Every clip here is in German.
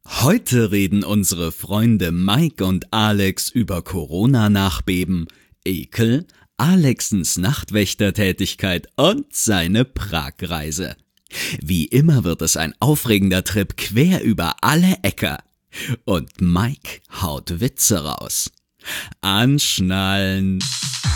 Heute reden unsere Freunde Mike und Alex über Corona-Nachbeben, Ekel, Alexens Nachtwächtertätigkeit und seine Pragreise. Wie immer wird es ein aufregender Trip quer über alle Äcker. Und Mike haut Witze raus. Anschnallen!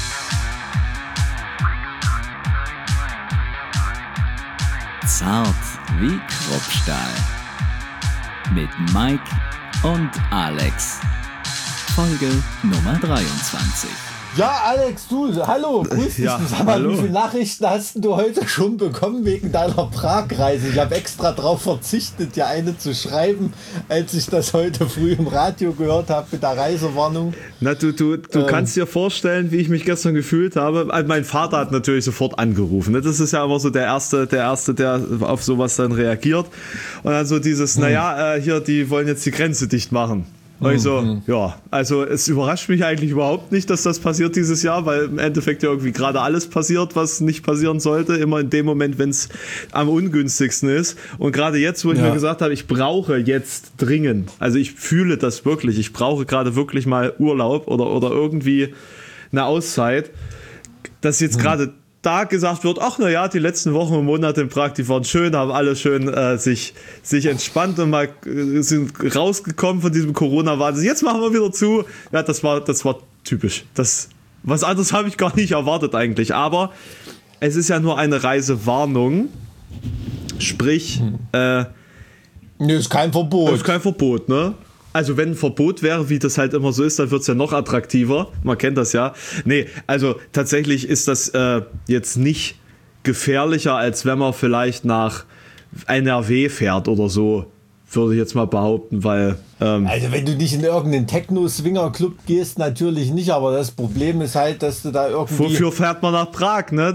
Zart wie Kruppstahl. Mit Mike und Alex. Folge Nummer 23. Ja, Alex, du, hallo, grüß dich. Ja, Sag mal, hallo. wie viele Nachrichten hast du heute schon bekommen wegen deiner Pragreise? Ich habe extra darauf verzichtet, dir eine zu schreiben, als ich das heute früh im Radio gehört habe mit der Reisewarnung. Na, du kannst dir vorstellen, wie ich mich gestern gefühlt habe. Also mein Vater hat natürlich sofort angerufen. Ne? Das ist ja immer so der Erste, der auf sowas dann reagiert. Und dann so dieses, hier, die wollen jetzt die Grenze dicht machen. Und ich so, ja, also es überrascht mich eigentlich überhaupt nicht, dass das passiert dieses Jahr, weil im Endeffekt ja irgendwie gerade alles passiert, was nicht passieren sollte, immer in dem Moment, wenn es am ungünstigsten ist. Und gerade jetzt, wo ich mir gesagt habe, ich brauche jetzt dringend, also ich fühle das wirklich, ich brauche gerade wirklich mal Urlaub oder irgendwie eine Auszeit, dass jetzt gerade da gesagt wird, ach na ja, die letzten Wochen und Monate in Prag, die waren schön, haben alle schön sich entspannt und mal sind rausgekommen von diesem Corona-Wahnsinn. Jetzt machen wir wieder zu. Ja, das war typisch. Was anderes habe ich gar nicht erwartet eigentlich. Aber es ist ja nur eine Reisewarnung. Sprich, Ist kein Verbot. ist kein Verbot, ne? Also wenn ein Verbot wäre, wie das halt immer so ist, dann wird es ja noch attraktiver. Man kennt das ja. Nee, also tatsächlich ist das jetzt nicht gefährlicher, als wenn man vielleicht nach NRW fährt oder so, würde ich jetzt mal behaupten, weil... Also wenn du nicht in irgendeinen Techno-Swinger-Club gehst, natürlich nicht, aber das Problem ist halt, dass du da irgendwie... Wofür fährt man nach Prag, ne?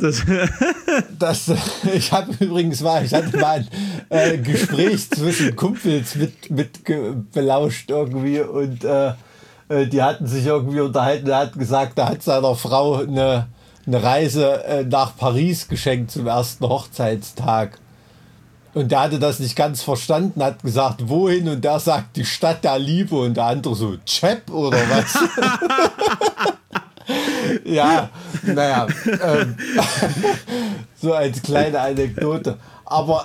Ich hatte mal ein Gespräch zwischen Kumpels mit belauscht irgendwie und die hatten sich irgendwie unterhalten. Er hat gesagt, er hat seiner Frau eine Reise nach Paris geschenkt zum ersten Hochzeitstag. Und der hatte das nicht ganz verstanden, hat gesagt, wohin? Und der sagt, die Stadt der Liebe. Und der andere so, Chep oder was? Ja, naja, so als kleine Anekdote. Aber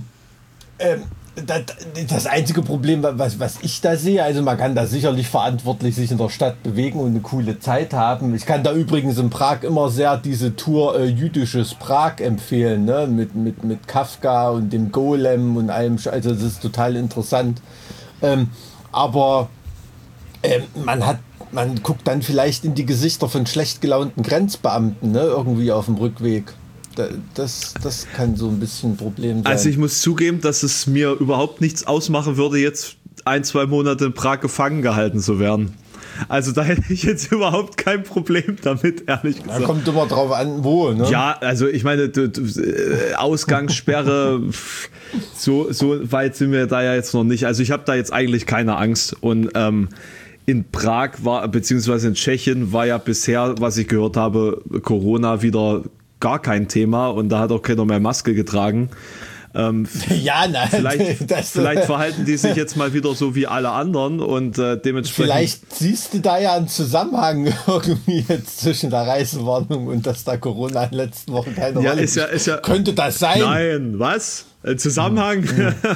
das einzige Problem, was ich da sehe, also man kann da sicherlich verantwortlich sich in der Stadt bewegen und eine coole Zeit haben. Ich kann da übrigens in Prag immer sehr diese Tour Jüdisches Prag empfehlen, ne? mit Kafka und dem Golem und allem. Also das ist total interessant. Aber man guckt dann vielleicht in die Gesichter von schlecht gelaunten Grenzbeamten, ne? Irgendwie auf dem Rückweg. Das kann so ein bisschen ein Problem sein. Also ich muss zugeben, dass es mir überhaupt nichts ausmachen würde, jetzt 1-2 Monate in Prag gefangen gehalten zu werden. Also da hätte ich jetzt überhaupt kein Problem damit, ehrlich gesagt. Da kommt immer drauf an, wo, ne? Ja, also ich meine, Ausgangssperre, so weit sind wir da ja jetzt noch nicht. Also ich habe da jetzt eigentlich keine Angst. Und in Prag beziehungsweise in Tschechien war ja bisher, was ich gehört habe, Corona wieder gar kein Thema und da hat auch keiner mehr Maske getragen. Ja, nein. Vielleicht verhalten die sich jetzt mal wieder so wie alle anderen und dementsprechend... Vielleicht siehst du da ja einen Zusammenhang irgendwie jetzt zwischen der Reisewarnung und dass da Corona in den letzten Wochen keine Rolle ist ja, könnte das sein? Nein, was? Ein Zusammenhang?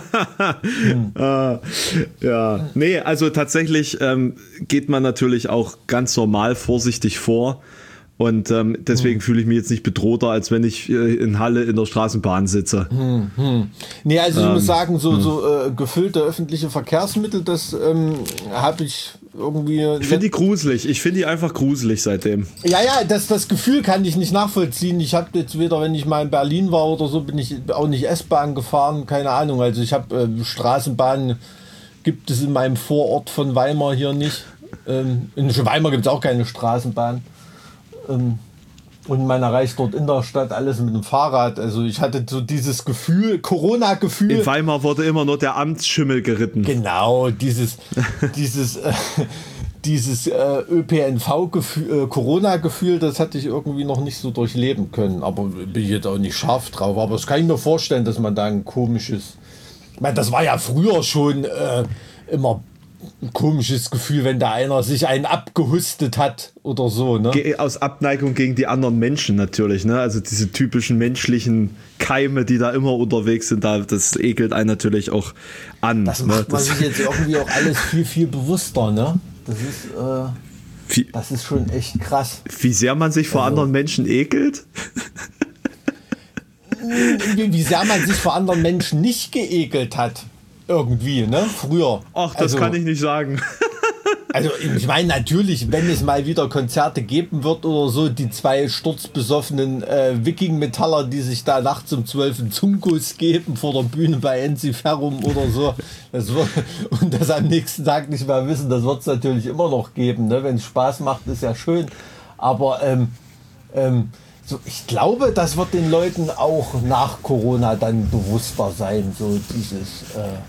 Ja, nee, also tatsächlich geht man natürlich auch ganz normal vorsichtig vor. Und deswegen fühle ich mich jetzt nicht bedrohter, als wenn ich in Halle in der Straßenbahn sitze. Nee, also ich muss sagen, so gefüllte öffentliche Verkehrsmittel, das habe ich irgendwie... Ich finde die gruselig. Ich finde die einfach gruselig seitdem. Ja, das Gefühl kann ich nicht nachvollziehen. Ich habe jetzt weder, wenn ich mal in Berlin war oder so, bin ich auch nicht S-Bahn gefahren, keine Ahnung. Also ich habe Straßenbahn gibt es in meinem Vorort von Weimar hier nicht. In Weimar gibt es auch keine Straßenbahn. Und man erreicht dort in der Stadt alles mit dem Fahrrad. Also ich hatte so dieses Gefühl, Corona-Gefühl. In Weimar wurde immer nur der Amtsschimmel geritten. Genau, dieses ÖPNV-Gefühl, Corona-Gefühl, das hatte ich irgendwie noch nicht so durchleben können. Aber bin ich jetzt auch nicht scharf drauf. Aber das kann ich mir vorstellen, dass man da ein komisches... Ich meine, das war ja früher schon immer ein komisches Gefühl, wenn da einer sich einen abgehustet hat oder so, ne? Aus Abneigung gegen die anderen Menschen natürlich, ne? Also diese typischen menschlichen Keime, die da immer unterwegs sind, das ekelt einen natürlich auch an. Das macht man sich jetzt irgendwie auch alles viel, viel bewusster, ne? Das ist schon echt krass. Wie sehr man sich vor anderen Menschen ekelt? Wie sehr man sich vor anderen Menschen nicht geekelt hat. Irgendwie, ne? Früher. Ach, das kann ich nicht sagen. Also ich meine natürlich, wenn es mal wieder Konzerte geben wird oder so, die zwei sturzbesoffenen Wiking-Metaller, die sich da nachts um 12 einen Zungenkuss geben vor der Bühne bei Ensiferum oder so, und das am nächsten Tag nicht mehr wissen, das wird es natürlich immer noch geben, ne? Wenn es Spaß macht, ist ja schön, aber so, ich glaube, das wird den Leuten auch nach Corona dann bewusster sein, so dieses,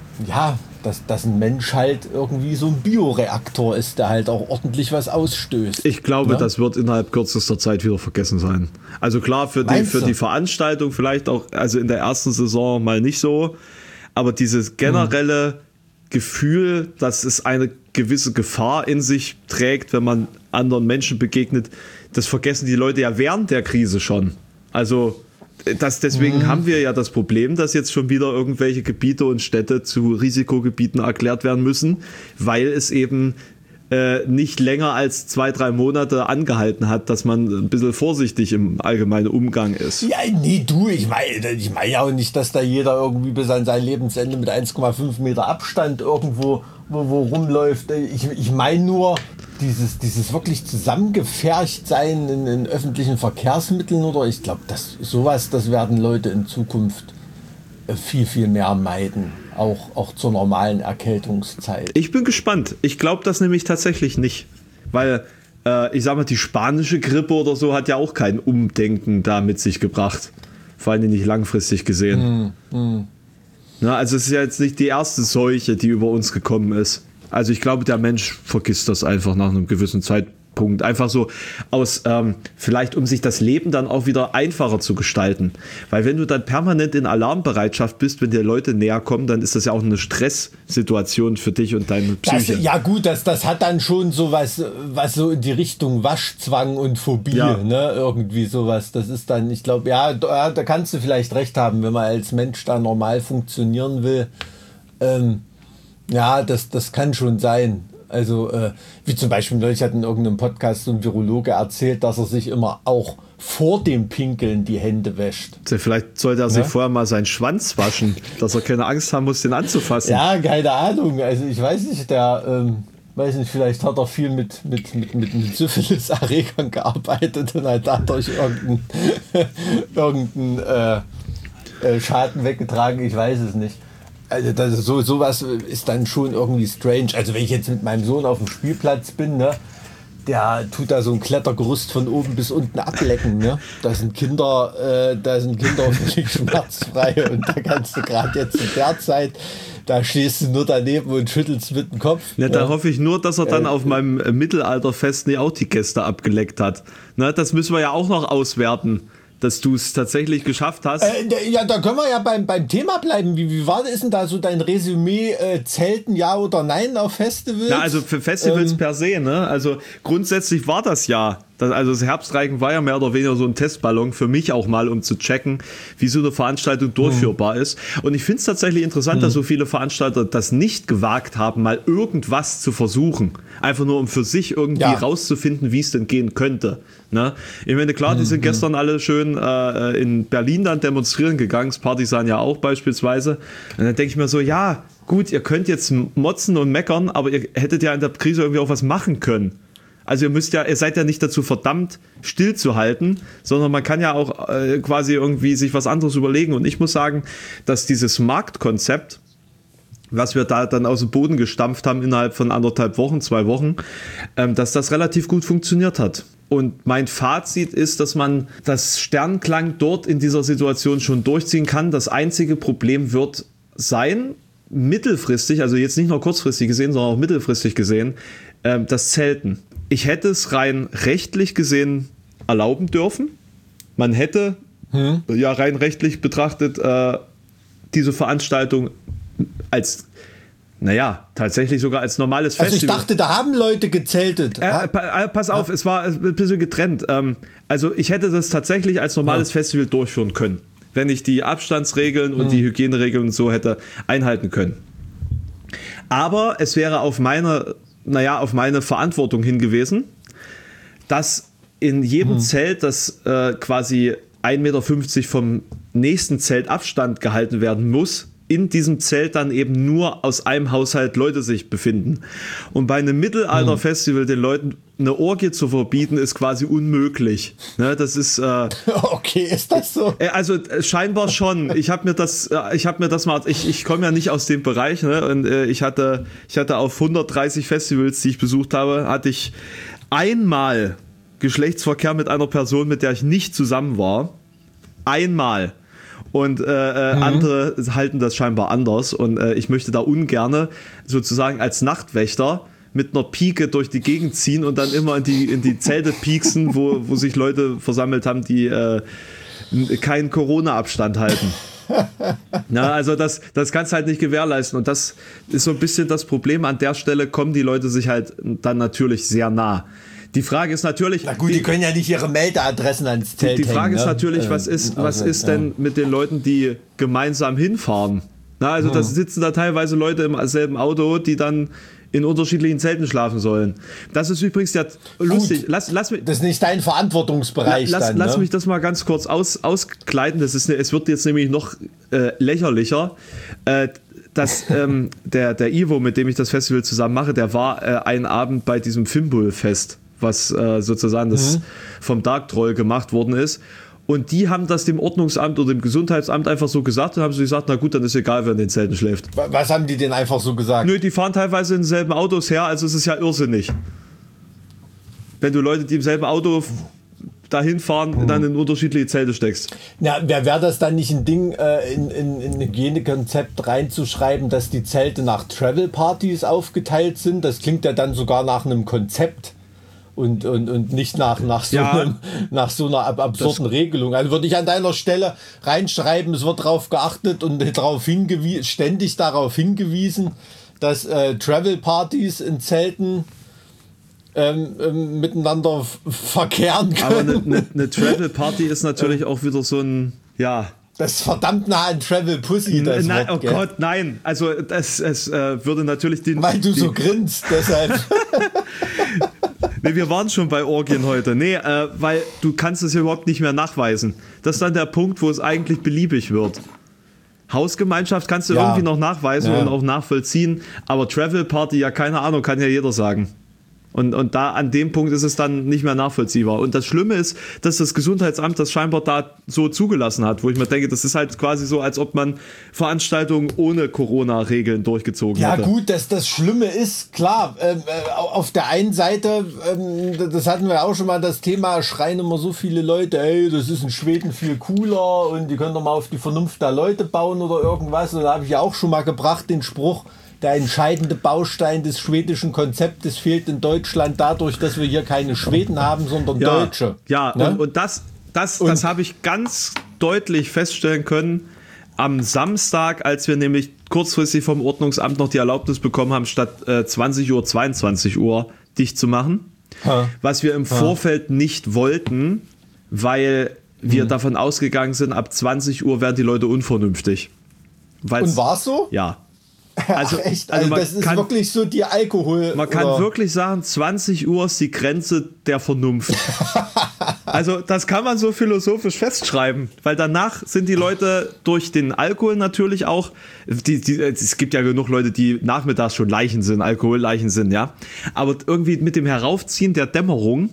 dass ein Mensch halt irgendwie so ein Bioreaktor ist, der halt auch ordentlich was ausstößt. Ich glaube, das wird innerhalb kürzester Zeit wieder vergessen sein. Also klar, für die Veranstaltung vielleicht auch, also in der ersten Saison mal nicht so, aber dieses generelle Gefühl, dass es eine gewisse Gefahr in sich trägt, wenn man anderen Menschen begegnet, das vergessen die Leute ja während der Krise schon. Also deswegen haben wir ja das Problem, dass jetzt schon wieder irgendwelche Gebiete und Städte zu Risikogebieten erklärt werden müssen, weil es eben nicht länger als 2-3 Monate angehalten hat, dass man ein bisschen vorsichtig im allgemeinen Umgang ist. Ja, nee, ich meine ja auch nicht, dass da jeder irgendwie bis an sein Lebensende mit 1,5 Meter Abstand irgendwo wo rumläuft. Ich meine nur, dieses wirklich zusammengepfercht sein in öffentlichen Verkehrsmitteln oder ich glaube, das werden Leute in Zukunft viel, viel mehr meiden. Auch zur normalen Erkältungszeit. Ich bin gespannt. Ich glaube das nämlich tatsächlich nicht. Weil, ich sag mal, die spanische Grippe oder so hat ja auch kein Umdenken da mit sich gebracht. Vor allem nicht langfristig gesehen. Na, also es ist ja jetzt nicht die erste Seuche, die über uns gekommen ist. Also ich glaube, der Mensch vergisst das einfach nach einem gewissen Zeitpunkt. Einfach so vielleicht um sich das Leben dann auch wieder einfacher zu gestalten. Weil wenn du dann permanent in Alarmbereitschaft bist, wenn dir Leute näher kommen, dann ist das ja auch eine Stresssituation für dich und deine Psyche. Das hat dann schon sowas, was so in die Richtung Waschzwang und Phobie, ne? Irgendwie sowas. Das ist dann, ich glaube, da kannst du vielleicht recht haben, wenn man als Mensch da normal funktionieren will. Das kann schon sein. Also, wie zum Beispiel, neulich hat in irgendeinem Podcast so ein Virologe erzählt, dass er sich immer auch vor dem Pinkeln die Hände wäscht. Vielleicht sollte er sich vorher mal seinen Schwanz waschen, dass er keine Angst haben muss, den anzufassen. Ja, keine Ahnung. Also ich weiß nicht, vielleicht hat er viel mit Syphilis-Erregern gearbeitet und hat dadurch irgendeinen Schaden weggetragen. Ich weiß es nicht. Also sowas ist dann schon irgendwie strange. Also wenn ich jetzt mit meinem Sohn auf dem Spielplatz bin, ne, der tut da so ein Klettergerüst von oben bis unten ablecken, ne? Da sind Kinder völlig schmerzfrei und da kannst du gerade jetzt in der Zeit, da stehst du nur daneben und schüttelst mit dem Kopf. Ja, da hoffe ich nur, dass er dann auf meinem Mittelalterfest nicht auch die Gäste abgeleckt hat. Ne, das müssen wir ja auch noch auswerten, dass du es tatsächlich geschafft hast. Da können wir ja beim Thema bleiben. Wie ist denn da so dein Resümee? Zelten, ja oder nein auf Festivals? Na, also für Festivals per se, ne? Also grundsätzlich war das ja. Also das Herbstreigen war ja mehr oder weniger so ein Testballon für mich auch mal, um zu checken, wie so eine Veranstaltung durchführbar ist. Und ich finde es tatsächlich interessant, dass so viele Veranstalter das nicht gewagt haben, mal irgendwas zu versuchen. Einfach nur, um für sich irgendwie rauszufinden, wie es denn gehen könnte. Ne? Ich meine, klar, die sind gestern alle schön in Berlin dann demonstrieren gegangen, Partisan ja auch beispielsweise. Und dann denke ich mir so, ja, gut, ihr könnt jetzt motzen und meckern, aber ihr hättet ja in der Krise irgendwie auch was machen können. Also ihr seid ja nicht dazu verdammt, stillzuhalten, sondern man kann ja auch quasi irgendwie sich was anderes überlegen. Und ich muss sagen, dass dieses Marktkonzept, was wir da dann aus dem Boden gestampft haben innerhalb von 2 Wochen, dass das relativ gut funktioniert hat. Und mein Fazit ist, dass man das Sternklang dort in dieser Situation schon durchziehen kann. Das einzige Problem wird sein, mittelfristig, also jetzt nicht nur kurzfristig gesehen, sondern auch mittelfristig gesehen, das Zelten. Ich hätte es rein rechtlich gesehen erlauben dürfen. Man hätte rein rechtlich betrachtet diese Veranstaltung als Naja, tatsächlich sogar als normales Also Festival. ich dachte, da haben Leute gezeltet. Pass auf, es war ein bisschen getrennt. Also ich hätte das tatsächlich als normales Festival durchführen können, wenn ich die Abstandsregeln und die Hygieneregeln und so hätte einhalten können. Aber es wäre auf meine Verantwortung hingewiesen, dass in jedem Zelt, das quasi 1,50 Meter vom nächsten Zelt Abstand gehalten werden muss, in diesem Zelt dann eben nur aus einem Haushalt Leute sich befinden. Und bei einem Mittelalter-Festival den Leuten eine Orgie zu verbieten, ist quasi unmöglich. Ne, das ist... Okay, ist das so? Also scheinbar schon. Ich komme ja nicht aus dem Bereich, ne? Und ich hatte auf 130 Festivals, die ich besucht habe, hatte ich einmal Geschlechtsverkehr mit einer Person, mit der ich nicht zusammen war. Einmal. Und andere halten das scheinbar anders. Und ich möchte da ungerne sozusagen als Nachtwächter mit einer Pike durch die Gegend ziehen und dann immer in die Zelte pieksen, wo sich Leute versammelt haben, die keinen Corona-Abstand halten. Ja, also das kannst du halt nicht gewährleisten. Und das ist so ein bisschen das Problem. An der Stelle kommen die Leute sich halt dann natürlich sehr nah. Die Frage ist natürlich... Na gut, die können ja nicht ihre Meldeadressen ans Zelt Die Frage hängen, ist ne? natürlich, was ist denn mit den Leuten, die gemeinsam hinfahren? Na, also da sitzen da teilweise Leute im selben Auto, die dann in unterschiedlichen Zelten schlafen sollen. Das ist übrigens ja lustig. Lass mich, das ist nicht dein Verantwortungsbereich lass mich das mal ganz kurz auskleiden. Es wird jetzt nämlich noch lächerlicher. Der Ivo, mit dem ich das Festival zusammen mache, der war einen Abend bei diesem Fimbul-Fest, was sozusagen das vom Dark Troll gemacht worden ist. Und die haben das dem Ordnungsamt oder dem Gesundheitsamt einfach so gesagt und haben so gesagt, na gut, dann ist egal, wer in den Zelten schläft. Was haben die denn einfach so gesagt? Nö, die fahren teilweise in denselben Autos her, also es ist ja irrsinnig. Wenn du Leute, die im selben Auto dahin fahren, dann in unterschiedliche Zelte steckst. Ja, wäre das dann nicht ein Ding, in ein Hygienekonzept reinzuschreiben, dass die Zelte nach Travel-Partys aufgeteilt sind? Das klingt ja dann sogar nach einem Konzept. Und nicht nach so einer absurden Regelung. Also würde ich an deiner Stelle reinschreiben, es wird darauf geachtet und ständig darauf hingewiesen, dass Travel-Partys in Zelten miteinander verkehren können. Aber eine Travel-Party ist natürlich auch wieder so ein, ja... Das ist verdammt nah an Travel Pussy, das Nein, Wort, oh gell? Gott, nein. Also es würde natürlich den... Weil du so grinst, deshalb... Nee, wir waren schon bei Orgien heute. Nee, weil du kannst es ja überhaupt nicht mehr nachweisen. Das ist dann der Punkt, wo es eigentlich beliebig wird. Hausgemeinschaft kannst du irgendwie noch nachweisen und auch nachvollziehen, aber Travel Party, ja keine Ahnung, kann ja jeder sagen. Und da an dem Punkt ist es dann nicht mehr nachvollziehbar. Und das Schlimme ist, dass das Gesundheitsamt das scheinbar da so zugelassen hat, wo ich mir denke, das ist halt quasi so, als ob man Veranstaltungen ohne Corona-Regeln durchgezogen hätte. Ja gut, das Schlimme ist, klar, auf der einen Seite, das hatten wir auch schon mal, das Thema, schreien immer so viele Leute, ey, das ist in Schweden viel cooler und die können doch mal auf die Vernunft der Leute bauen oder irgendwas. Und da habe ich ja auch schon mal gebracht, den Spruch, der entscheidende Baustein des schwedischen Konzeptes fehlt in Deutschland dadurch, dass wir hier keine Schweden haben, sondern Deutsche. Ja, ne? und das habe ich ganz deutlich feststellen können am Samstag, als wir nämlich kurzfristig vom Ordnungsamt noch die Erlaubnis bekommen haben, statt 20 Uhr, 22 Uhr dicht zu machen. Was wir im Vorfeld nicht wollten, weil wir davon ausgegangen sind, ab 20 Uhr werden die Leute unvernünftig. Und war es so? Ja. Also, ach echt? Also das ist wirklich so die Alkohol... Man kann wirklich sagen, 20 Uhr ist die Grenze der Vernunft. Also das kann man so philosophisch festschreiben, weil danach sind die Leute durch den Alkohol natürlich auch, es gibt ja genug Leute, die nachmittags schon Leichen sind, Alkoholleichen sind, ja. Aber irgendwie mit dem Heraufziehen der Dämmerung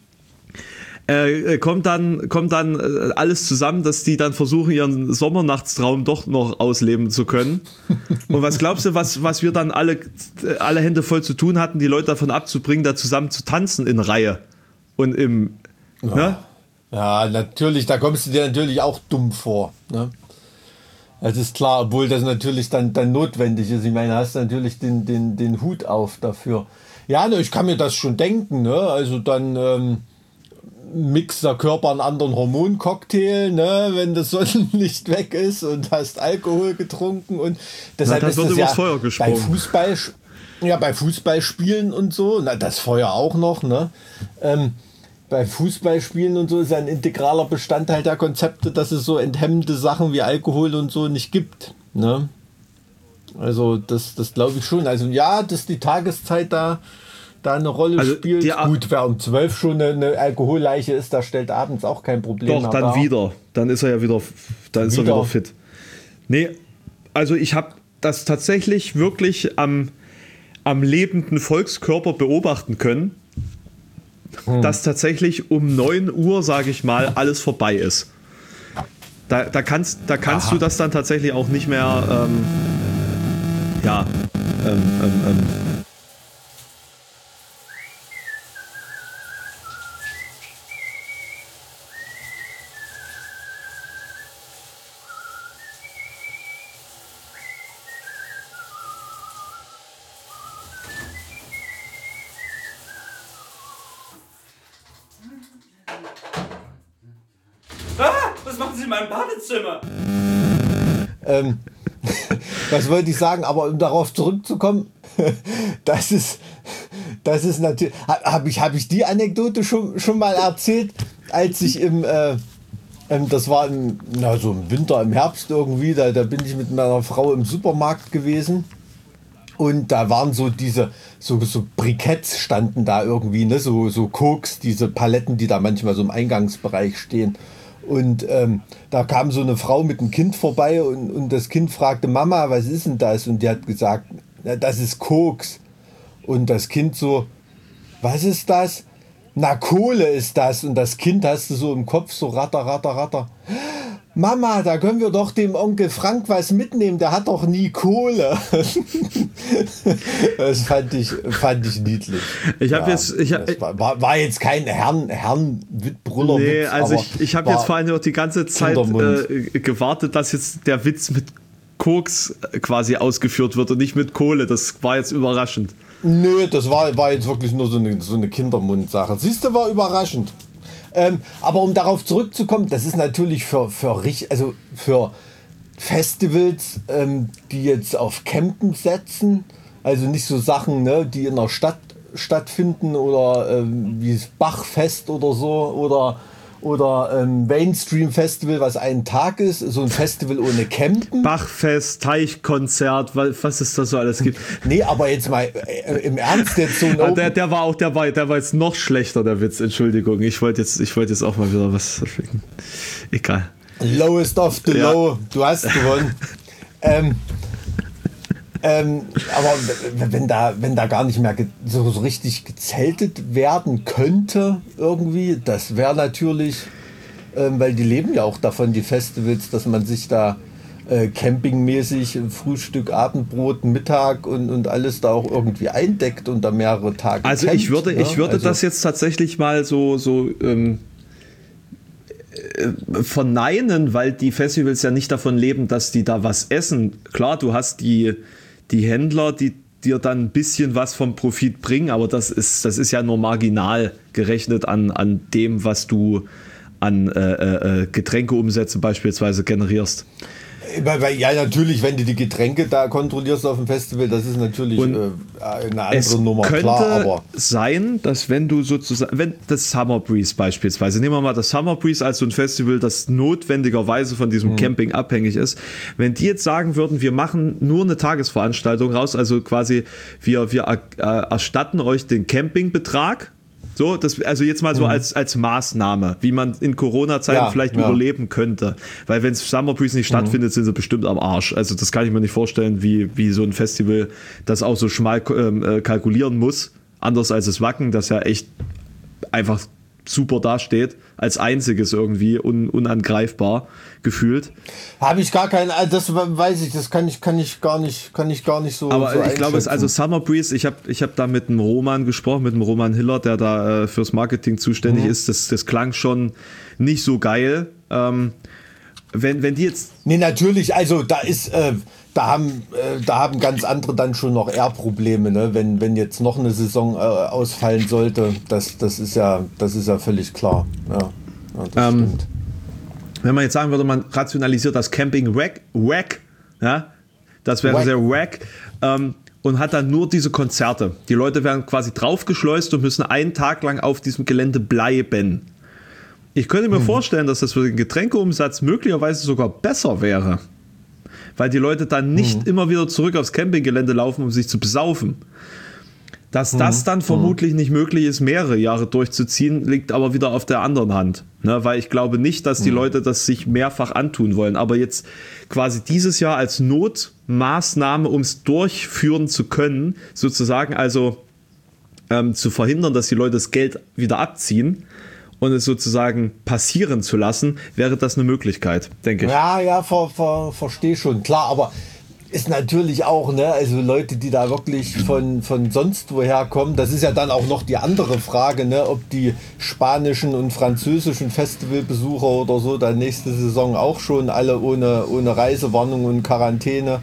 kommt dann alles zusammen, dass die dann versuchen, ihren Sommernachtstraum doch noch ausleben zu können. Und was glaubst du, was wir dann alle Hände voll zu tun hatten, die Leute davon abzubringen, da zusammen zu tanzen in Reihe und im... Ja, ne? Ja, natürlich, da kommst du dir natürlich auch dumm vor. Ne? Das ist klar, obwohl das natürlich dann notwendig ist. Ich meine, hast du natürlich den Hut auf dafür. Ja, ne, ich kann mir das schon denken. Ne? Also dann... mixt der Körper einen anderen Hormoncocktail, ne, wenn das Sonnenlicht weg ist und hast Alkohol getrunken und deshalb ist das ja Feuer gesprungen. Bei Fußballspielen und so, na, das Feuer auch noch, ne, bei Fußballspielen und so ist ein integraler Bestandteil der Konzepte, dass es so enthemmende Sachen wie Alkohol und so nicht gibt, ne. Also das glaube ich schon. Also ja, dass die Tageszeit da eine Rolle spielt. Gut, wer um 12 schon eine Alkoholleiche ist, da stellt abends auch kein Problem. Doch, dann wieder. Dann ist er ja wieder, er wieder fit. Nee, also ich habe das tatsächlich wirklich am lebenden Volkskörper beobachten können, dass tatsächlich um 9 Uhr, sage ich mal, alles vorbei ist. Da kannst du das dann tatsächlich auch nicht mehr was machen Sie in meinem Badezimmer? Was wollte ich sagen? Aber um darauf zurückzukommen, das ist natürlich. Hab ich die Anekdote schon mal erzählt, als ich das war im Winter, im Herbst irgendwie, da bin ich mit meiner Frau im Supermarkt gewesen. Und da waren so diese, so Briketts standen da irgendwie, ne, so Koks, diese Paletten, die da manchmal so im Eingangsbereich stehen. Und da kam so eine Frau mit einem Kind vorbei und das Kind fragte, Mama, was ist denn das? Und die hat gesagt, na, das ist Koks. Und das Kind so, was ist das? Na, Kohle ist das. Und das Kind hast du so im Kopf, so ratter. Mama, da können wir doch dem Onkel Frank was mitnehmen, der hat doch nie Kohle. Das fand ich niedlich. War jetzt kein Herrn-Brüller-Witz. Nee, also ich habe jetzt vor allem auch die ganze Zeit gewartet, dass jetzt der Witz mit Koks quasi ausgeführt wird und nicht mit Kohle. Das war jetzt überraschend. Nö, das war jetzt wirklich nur so eine Kindermundsache. Siehst du, war überraschend. Aber um darauf zurückzukommen, das ist natürlich für Festivals, die jetzt auf Campen setzen, also nicht so Sachen, ne, die in der Stadt stattfinden oder wie das Bachfest oder so oder Mainstream-Festival, was einen Tag ist, so ein Festival ohne Campen. Bachfest, Teichkonzert, was es da so alles gibt. Nee, aber jetzt mal im Ernst jetzt so ein der war jetzt noch schlechter, der Witz, Entschuldigung. Ich wollte jetzt auch mal wieder was finden. Egal. Lowest of the low, du hast gewonnen. Aber wenn da gar nicht mehr so richtig gezeltet werden könnte irgendwie, das wäre natürlich, weil die leben ja auch davon, die Festivals, dass man sich da campingmäßig Frühstück, Abendbrot, Mittag und alles da auch irgendwie eindeckt und da mehrere Tage. Also campt, ich würde das jetzt tatsächlich mal so verneinen, weil die Festivals ja nicht davon leben, dass die da was essen. Klar, du hast die Händler, die dir dann ein bisschen was vom Profit bringen, aber das ist ja nur marginal gerechnet an dem, was du an Getränkeumsätze beispielsweise generierst. Ja, natürlich, wenn du die Getränke da kontrollierst auf dem Festival, das ist natürlich eine andere Nummer, klar. Aber sein, dass wenn das Summer Breeze beispielsweise, nehmen wir mal das Summer Breeze als so ein Festival, das notwendigerweise von diesem Camping abhängig ist, wenn die jetzt sagen würden, wir machen nur eine Tagesveranstaltung raus, also quasi wir erstatten euch den Campingbetrag. So, also jetzt mal so als Maßnahme, wie man in Corona-Zeiten vielleicht überleben könnte. Weil wenn Summer Breeze nicht stattfindet, sind sie bestimmt am Arsch. Also das kann ich mir nicht vorstellen, wie so ein Festival das auch so schmal kalkulieren muss. Anders als das Wacken, das ja echt einfach super dasteht, als einziges irgendwie unangreifbar gefühlt. Habe ich gar keinen, das weiß ich, das kann ich gar nicht so. Aber so ich glaube, also Summer Breeze, ich hab da mit dem Roman gesprochen, mit dem Roman Hiller, der da fürs Marketing zuständig ist. Das klang schon nicht so geil. Wenn die jetzt. Nee, natürlich, also da ist da haben ganz andere dann schon noch eher Probleme, ne? Wenn jetzt noch eine Saison ausfallen sollte, das ist ja völlig klar. Ja, das stimmt. Wenn man jetzt sagen würde, man rationalisiert das Camping wack, ja, das wäre sehr wack, und hat dann nur diese Konzerte. Die Leute werden quasi draufgeschleust und müssen einen Tag lang auf diesem Gelände bleiben. Ich könnte mir vorstellen, dass das für den Getränkeumsatz möglicherweise sogar besser wäre. Weil die Leute dann nicht immer wieder zurück aufs Campinggelände laufen, um sich zu besaufen. Dass das dann vermutlich nicht möglich ist, mehrere Jahre durchzuziehen, liegt aber wieder auf der anderen Hand. Ne? Weil ich glaube nicht, dass die Leute das sich mehrfach antun wollen. Aber jetzt quasi dieses Jahr als Notmaßnahme, um es durchführen zu können, sozusagen also zu verhindern, dass die Leute das Geld wieder abziehen und es sozusagen passieren zu lassen, wäre das eine Möglichkeit, denke ich. Ja, verstehe schon, klar, aber ist natürlich auch, ne, also Leute, die da wirklich von sonst woher kommen, das ist ja dann auch noch die andere Frage, ne, ob die spanischen und französischen Festivalbesucher oder so dann nächste Saison auch schon alle ohne Reisewarnung und Quarantäne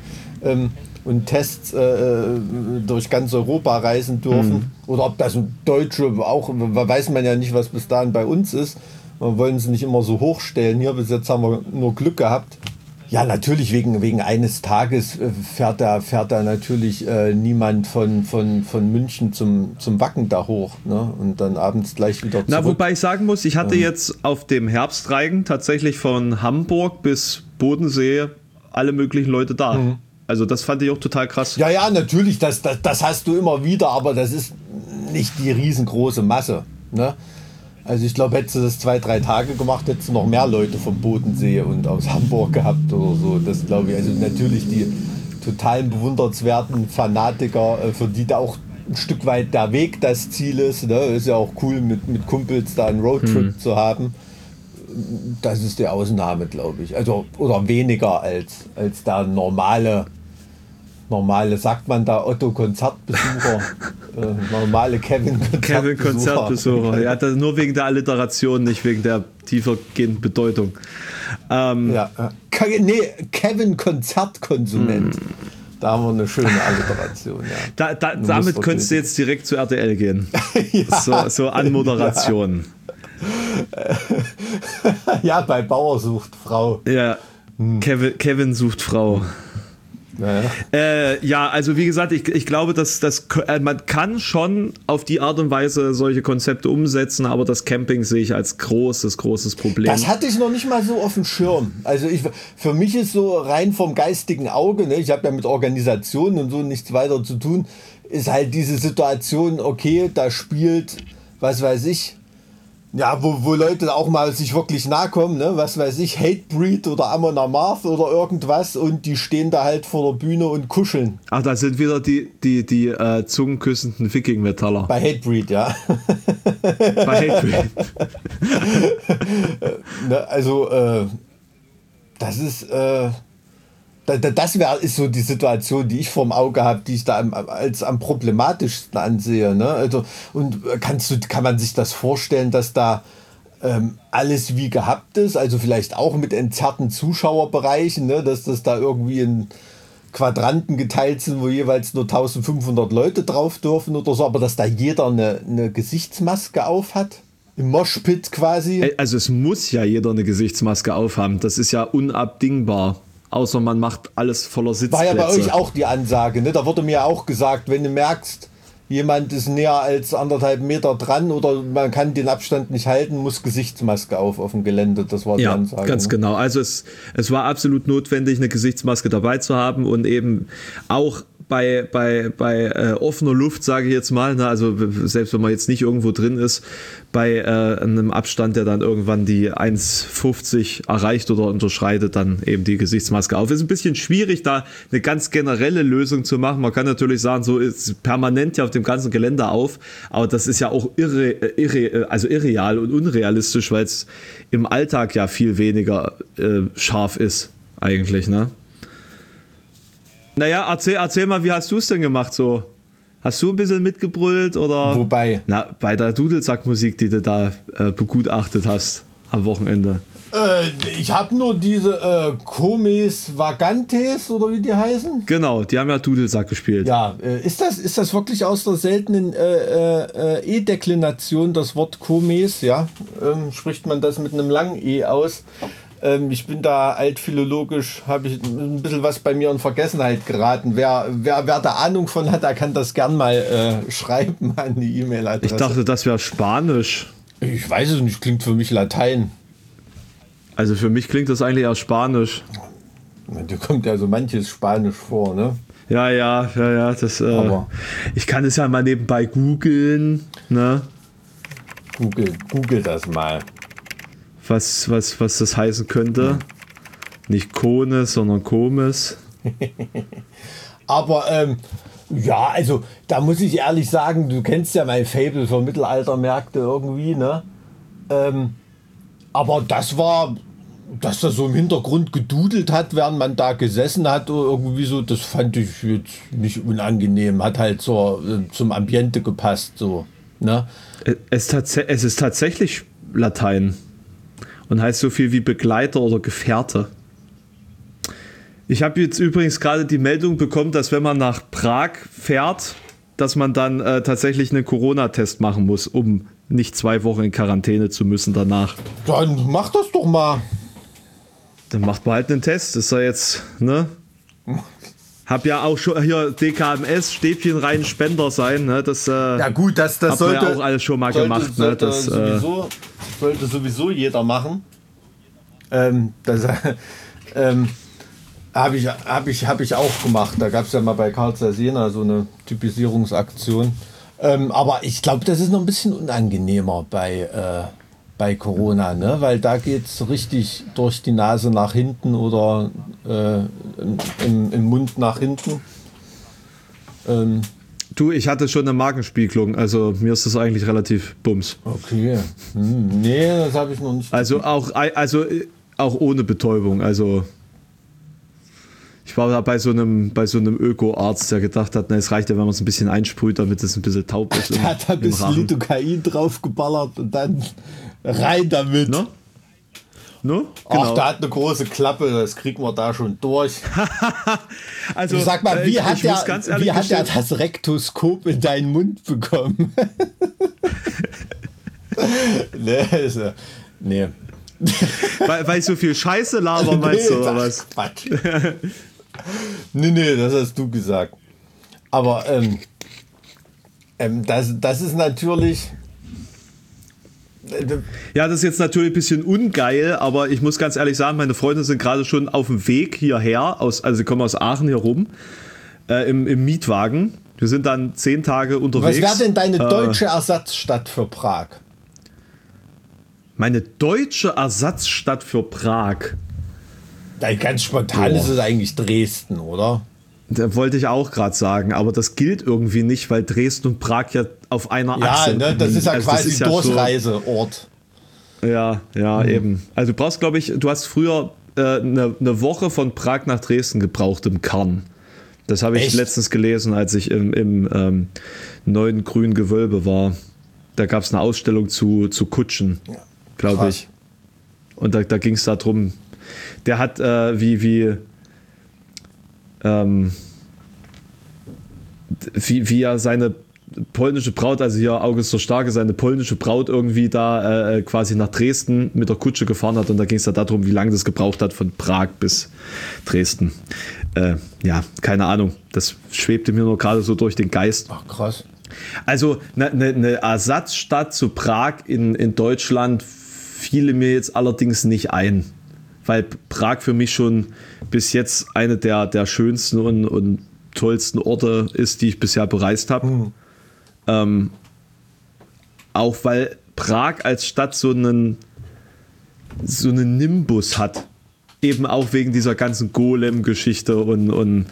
und Tests durch ganz Europa reisen dürfen. Oder ob das Deutsche auch, weiß man ja nicht, was bis dahin bei uns ist. Wir wollen sie nicht immer so hochstellen. Hier bis jetzt haben wir nur Glück gehabt. Ja, natürlich wegen eines Tages fährt da natürlich niemand von München zum Wacken da hoch, ne? Und dann abends gleich wieder zurück. Na, wobei ich sagen muss, ich hatte jetzt auf dem Herbstreigen tatsächlich von Hamburg bis Bodensee alle möglichen Leute da. Also das fand ich auch total krass. Ja, natürlich, das hast du immer wieder, aber das ist nicht die riesengroße Masse, ne? Also ich glaube, hättest du das 2-3 Tage gemacht, hättest du noch mehr Leute vom Bodensee und aus Hamburg gehabt oder so. Das glaube ich. Also natürlich die totalen bewundernswerten Fanatiker, für die da auch ein Stück weit der Weg das Ziel ist. Ne? Ist ja auch cool, mit Kumpels da einen Roadtrip zu haben. Das ist die Ausnahme, glaube ich. Also, oder weniger als da normale, sagt man da, Otto-Konzertbesucher, normale Kevin-Konzertbesucher. Ja, das nur wegen der Alliteration, nicht wegen der tiefergehenden Bedeutung. Kevin-Konzertkonsument. Da haben wir eine schöne Alliteration. Ja. Damit könntest du jetzt direkt zu RTL gehen. Ja. So Anmoderation. Ja, bei Bauer sucht Frau. Ja, Kevin sucht Frau. Ja, also wie gesagt, ich glaube, dass man kann schon auf die Art und Weise solche Konzepte umsetzen, aber das Camping sehe ich als großes Problem. Das hatte ich noch nicht mal so auf dem Schirm. Also für mich ist so rein vom geistigen Auge, ne, ich habe ja mit Organisationen und so nichts weiter zu tun, ist halt diese Situation, okay, da spielt, was weiß ich, ja, wo Leute auch mal sich wirklich nahe kommen, ne? Was weiß ich, Hatebreed oder Amon Amarth oder irgendwas und die stehen da halt vor der Bühne und kuscheln. Ach, da sind wieder die zungenküssenden Viking-Metaller. Bei Hatebreed, ja. Bei Hatebreed. Ne, also, das ist... Das ist so die Situation, die ich vorm Auge habe, die ich da als am problematischsten ansehe. Ne? Also, und kann man sich das vorstellen, dass da alles wie gehabt ist? Also vielleicht auch mit entzerrten Zuschauerbereichen, ne? Dass das da irgendwie in Quadranten geteilt sind, wo jeweils nur 1500 Leute drauf dürfen oder so, aber dass da jeder eine Gesichtsmaske auf hat? Im Moshpit quasi? Also es muss ja jeder eine Gesichtsmaske aufhaben. Das ist ja unabdingbar. Außer man macht alles voller Sitzplätze. War ja bei euch auch die Ansage, ne? Da wurde mir auch gesagt, wenn du merkst, jemand ist näher als 1,5 Meter dran oder man kann den Abstand nicht halten, muss Gesichtsmaske auf dem Gelände. Das war die Ansage. Ja, ganz genau. Also es war absolut notwendig, eine Gesichtsmaske dabei zu haben und eben auch bei offener Luft, sage ich jetzt mal, ne, also selbst wenn man jetzt nicht irgendwo drin ist, bei einem Abstand, der dann irgendwann die 1,50 erreicht oder unterschreitet, dann eben die Gesichtsmaske auf. Ist ein bisschen schwierig, da eine ganz generelle Lösung zu machen. Man kann natürlich sagen, so ist permanent ja auf dem ganzen Gelände auf, aber das ist ja auch irreal und unrealistisch, weil es im Alltag ja viel weniger scharf ist eigentlich, ne? Naja, erzähl mal, wie hast du es denn gemacht so? Hast du ein bisschen mitgebrüllt oder? Wobei? Na, bei der Dudelsackmusik, die du da begutachtet hast am Wochenende. Ich habe nur diese Comes Vagantes oder wie die heißen. Genau, die haben ja Dudelsack gespielt. Ja, ist das wirklich aus der seltenen E-Deklination das Wort Comes? Ja, spricht man das mit einem langen E aus? Ich bin da altphilologisch, habe ich ein bisschen was bei mir in Vergessenheit geraten. Wer da Ahnung von hat, der kann das gern mal schreiben an die E-Mail-Adresse. Ich dachte, das wäre Spanisch. Ich weiß es nicht, klingt für mich Latein. Also für mich klingt das eigentlich eher Spanisch. Dir kommt ja so manches Spanisch vor, ne? Ja, das, ich kann es ja mal nebenbei googeln, ne? Google das mal. Was das heißen könnte. Nicht Kones, sondern Komes. Aber ja, also da muss ich ehrlich sagen, du kennst ja mein Faible für Mittelaltermärkte irgendwie, ne? Aber dass das so im Hintergrund gedudelt hat, während man da gesessen hat, irgendwie so, das fand ich jetzt nicht unangenehm. Hat halt zum Ambiente gepasst, so, ne? Es ist tatsächlich Latein und heißt so viel wie Begleiter oder Gefährte. Ich habe jetzt übrigens gerade die Meldung bekommen, dass wenn man nach Prag fährt, dass man dann tatsächlich einen Corona-Test machen muss, um nicht 2 Wochen in Quarantäne zu müssen danach. Dann mach das doch mal. Dann macht man halt einen Test. Das ist ja jetzt, ne? Hab ja auch schon hier DKMS, Stäbchen rein, Spender sein, ne? Das, ja gut, das sollte ja auch alles schon mal gemacht. Sollte sowieso jeder machen. Habe ich auch gemacht. Da gab es ja mal bei Carl Sena so eine Typisierungsaktion. Aber ich glaube, das ist noch ein bisschen unangenehmer bei Corona, ne? Weil da geht es richtig durch die Nase nach hinten oder im Mund nach hinten. Du, ich hatte schon eine Magenspiegelung, also mir ist das eigentlich relativ bums. Okay. Nee, das habe ich noch nicht. Also auch ohne Betäubung, also ich war da bei so einem Öko-Arzt, der gedacht hat, na, es reicht ja, wenn man es ein bisschen einsprüht, damit es ein bisschen taub ist. Der hat ein bisschen Lidocain draufgeballert und dann rein damit. No? Genau. Ach, der hat eine große Klappe, das kriegen wir da schon durch. Also, du sag mal, wie hat er das Rektoskop in deinen Mund bekommen? Nee. Weil ich so viel Scheiße laber, meinst du, oder was? Quatsch. Nee, das hast du gesagt. Aber das ist natürlich... Ja, das ist jetzt natürlich ein bisschen ungeil, aber ich muss ganz ehrlich sagen, meine Freunde sind gerade schon auf dem Weg hierher, also sie kommen aus Aachen hier rum, im Mietwagen. Wir sind dann 10 Tage unterwegs. Was wäre denn deine deutsche Ersatzstadt für Prag? Meine deutsche Ersatzstadt für Prag? Ganz spontan ist es eigentlich Dresden, oder? Da wollte ich auch gerade sagen, aber das gilt irgendwie nicht, weil Dresden und Prag ja auf einer Achse liegen. Ja, ne, das ist ja also quasi Durchreiseort. Ja, eben. Also du brauchst, glaube ich, du hast früher eine Woche von Prag nach Dresden gebraucht im Kern. Das habe ich letztens gelesen, als ich im neuen grünen Gewölbe war. Da gab es eine Ausstellung zu Kutschen, glaube ich. Und da ging es darum, der hat wie er seine polnische Braut, also hier August der Starke, seine polnische Braut irgendwie da quasi nach Dresden mit der Kutsche gefahren hat, und da ging es da darum, wie lange das gebraucht hat von Prag bis Dresden. Ja, keine Ahnung, das schwebte mir nur gerade so durch den Geist. Ach, krass. Also eine Ersatzstadt zu Prag in Deutschland fiele mir jetzt allerdings nicht ein, weil Prag für mich schon bis jetzt eine der schönsten und tollsten Orte ist, die ich bisher bereist habe. Auch weil Prag als Stadt so einen Nimbus hat. Eben auch wegen dieser ganzen Golem-Geschichte und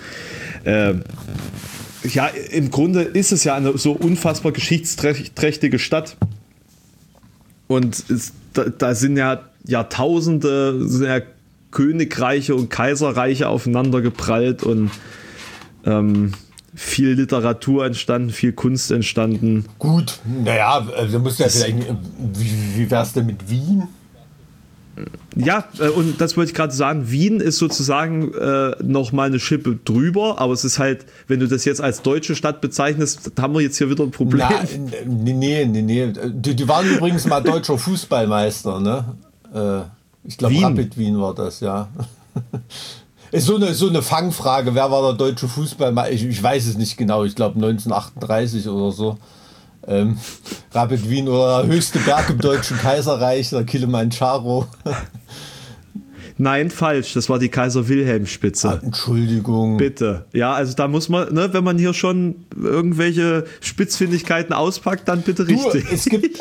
ja, im Grunde ist es ja eine so unfassbar geschichtsträchtige Stadt. Und da sind ja Jahrtausende Königreiche und Kaiserreiche aufeinander geprallt und viel Literatur entstanden, viel Kunst entstanden. Gut, naja, also musst du ja vielleicht, wie wär's denn mit Wien? Ja, und das wollte ich gerade sagen, Wien ist sozusagen noch mal eine Schippe drüber, aber es ist halt, wenn du das jetzt als deutsche Stadt bezeichnest, haben wir jetzt hier wieder ein Problem. Nee. Die waren übrigens mal deutscher Fußballmeister, ne? Ich glaube, Rapid Wien war das, ja. Ist so eine Fangfrage, wer war der deutsche Fußballmeister? Ich weiß es nicht genau, ich glaube 1938 oder so. Rapid Wien oder der höchste Berg im Deutschen Kaiserreich, der Kilimanjaro. Nein, falsch. Das war die Kaiser-Wilhelm-Spitze. Entschuldigung. Bitte. Ja, also da muss man, ne, wenn man hier schon irgendwelche Spitzfindigkeiten auspackt, dann bitte richtig. Es gibt,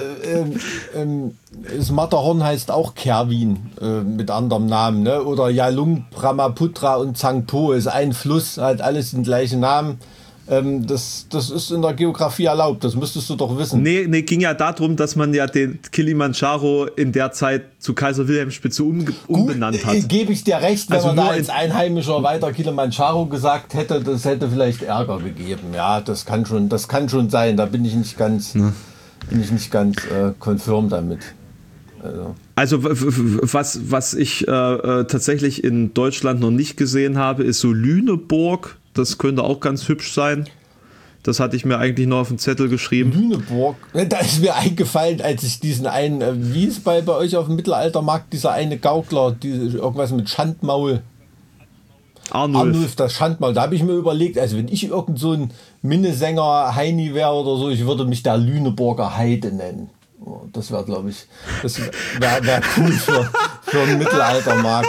das Matterhorn heißt auch Kerwin mit anderem Namen, ne? Oder Yalung, Brahmaputra und Tsangpo ist ein Fluss, halt alles den gleichen Namen. Das ist in der Geografie erlaubt, das müsstest du doch wissen. Nee, ging ja darum, dass man ja den Kilimanjaro in der Zeit zu Kaiser-Wilhelm-Spitze umbenannt hat. Gebe ich dir recht, wenn also man da als Einheimischer weiter Kilimanjaro gesagt hätte, das hätte vielleicht Ärger gegeben. Ja, das kann schon sein, da bin ich nicht ganz konfirm damit. Also was ich tatsächlich in Deutschland noch nicht gesehen habe, ist so Lüneburg. Das könnte auch ganz hübsch sein. Das hatte ich mir eigentlich noch auf den Zettel geschrieben. Lüneburg, da ist mir eingefallen, als ich diesen einen, wie ist bei euch auf dem Mittelaltermarkt dieser eine Gaukler, irgendwas mit Schandmaul. Arnulf, das Schandmaul. Da habe ich mir überlegt, also wenn ich irgend so ein Minnesänger Heini wäre oder so, ich würde mich der Lüneburger Heide nennen. Das wäre, glaube ich, wär cool für einen Mittelaltermarkt.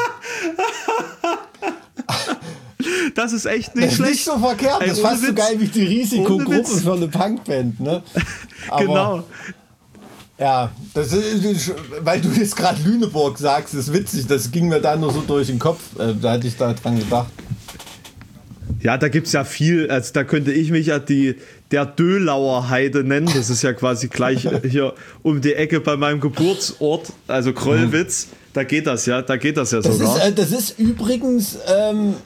Das ist echt nicht schlecht. Das ist nicht so verkehrt. Das ist fast so geil wie die Risikogruppe für eine Punkband. Ne? Aber, genau. Ja, das ist, weil du jetzt gerade Lüneburg sagst, ist witzig. Das ging mir da nur so durch den Kopf. Da hatte ich da dran gedacht. Ja, da gibt es ja viel. Also da könnte ich mich ja der Dölauer Heide nennen. Das ist ja quasi gleich hier um die Ecke bei meinem Geburtsort, also Krollwitz. Da geht das ja sogar. Das ist übrigens ein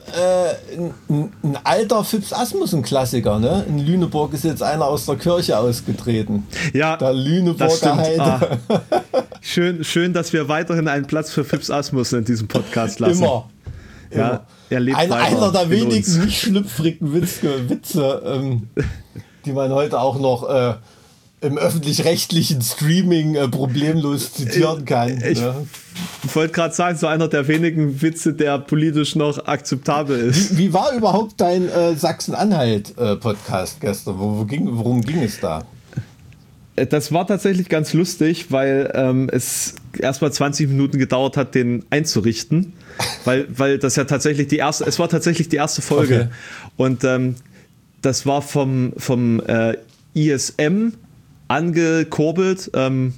alter Phipps Asmussen-Klassiker. Ne? In Lüneburg ist jetzt einer aus der Kirche ausgetreten. Ja, der Lüneburger Heide. Schön, dass wir weiterhin einen Platz für Phipps Asmussen in diesem Podcast lassen. Immer. Ja, er lebt einer der wenigen nicht schlüpfrigen Witze, die man heute auch noch im öffentlich-rechtlichen Streaming problemlos zitieren kann. Ich wollte gerade sagen, so einer der wenigen Witze, der politisch noch akzeptabel ist. Wie war überhaupt dein Sachsen-Anhalt-Podcast gestern? Worum ging es da? Das war tatsächlich ganz lustig, weil es erstmal 20 Minuten gedauert hat, den einzurichten, weil das ja tatsächlich die erste Folge. Okay. Und das war vom ISM angekurbelt.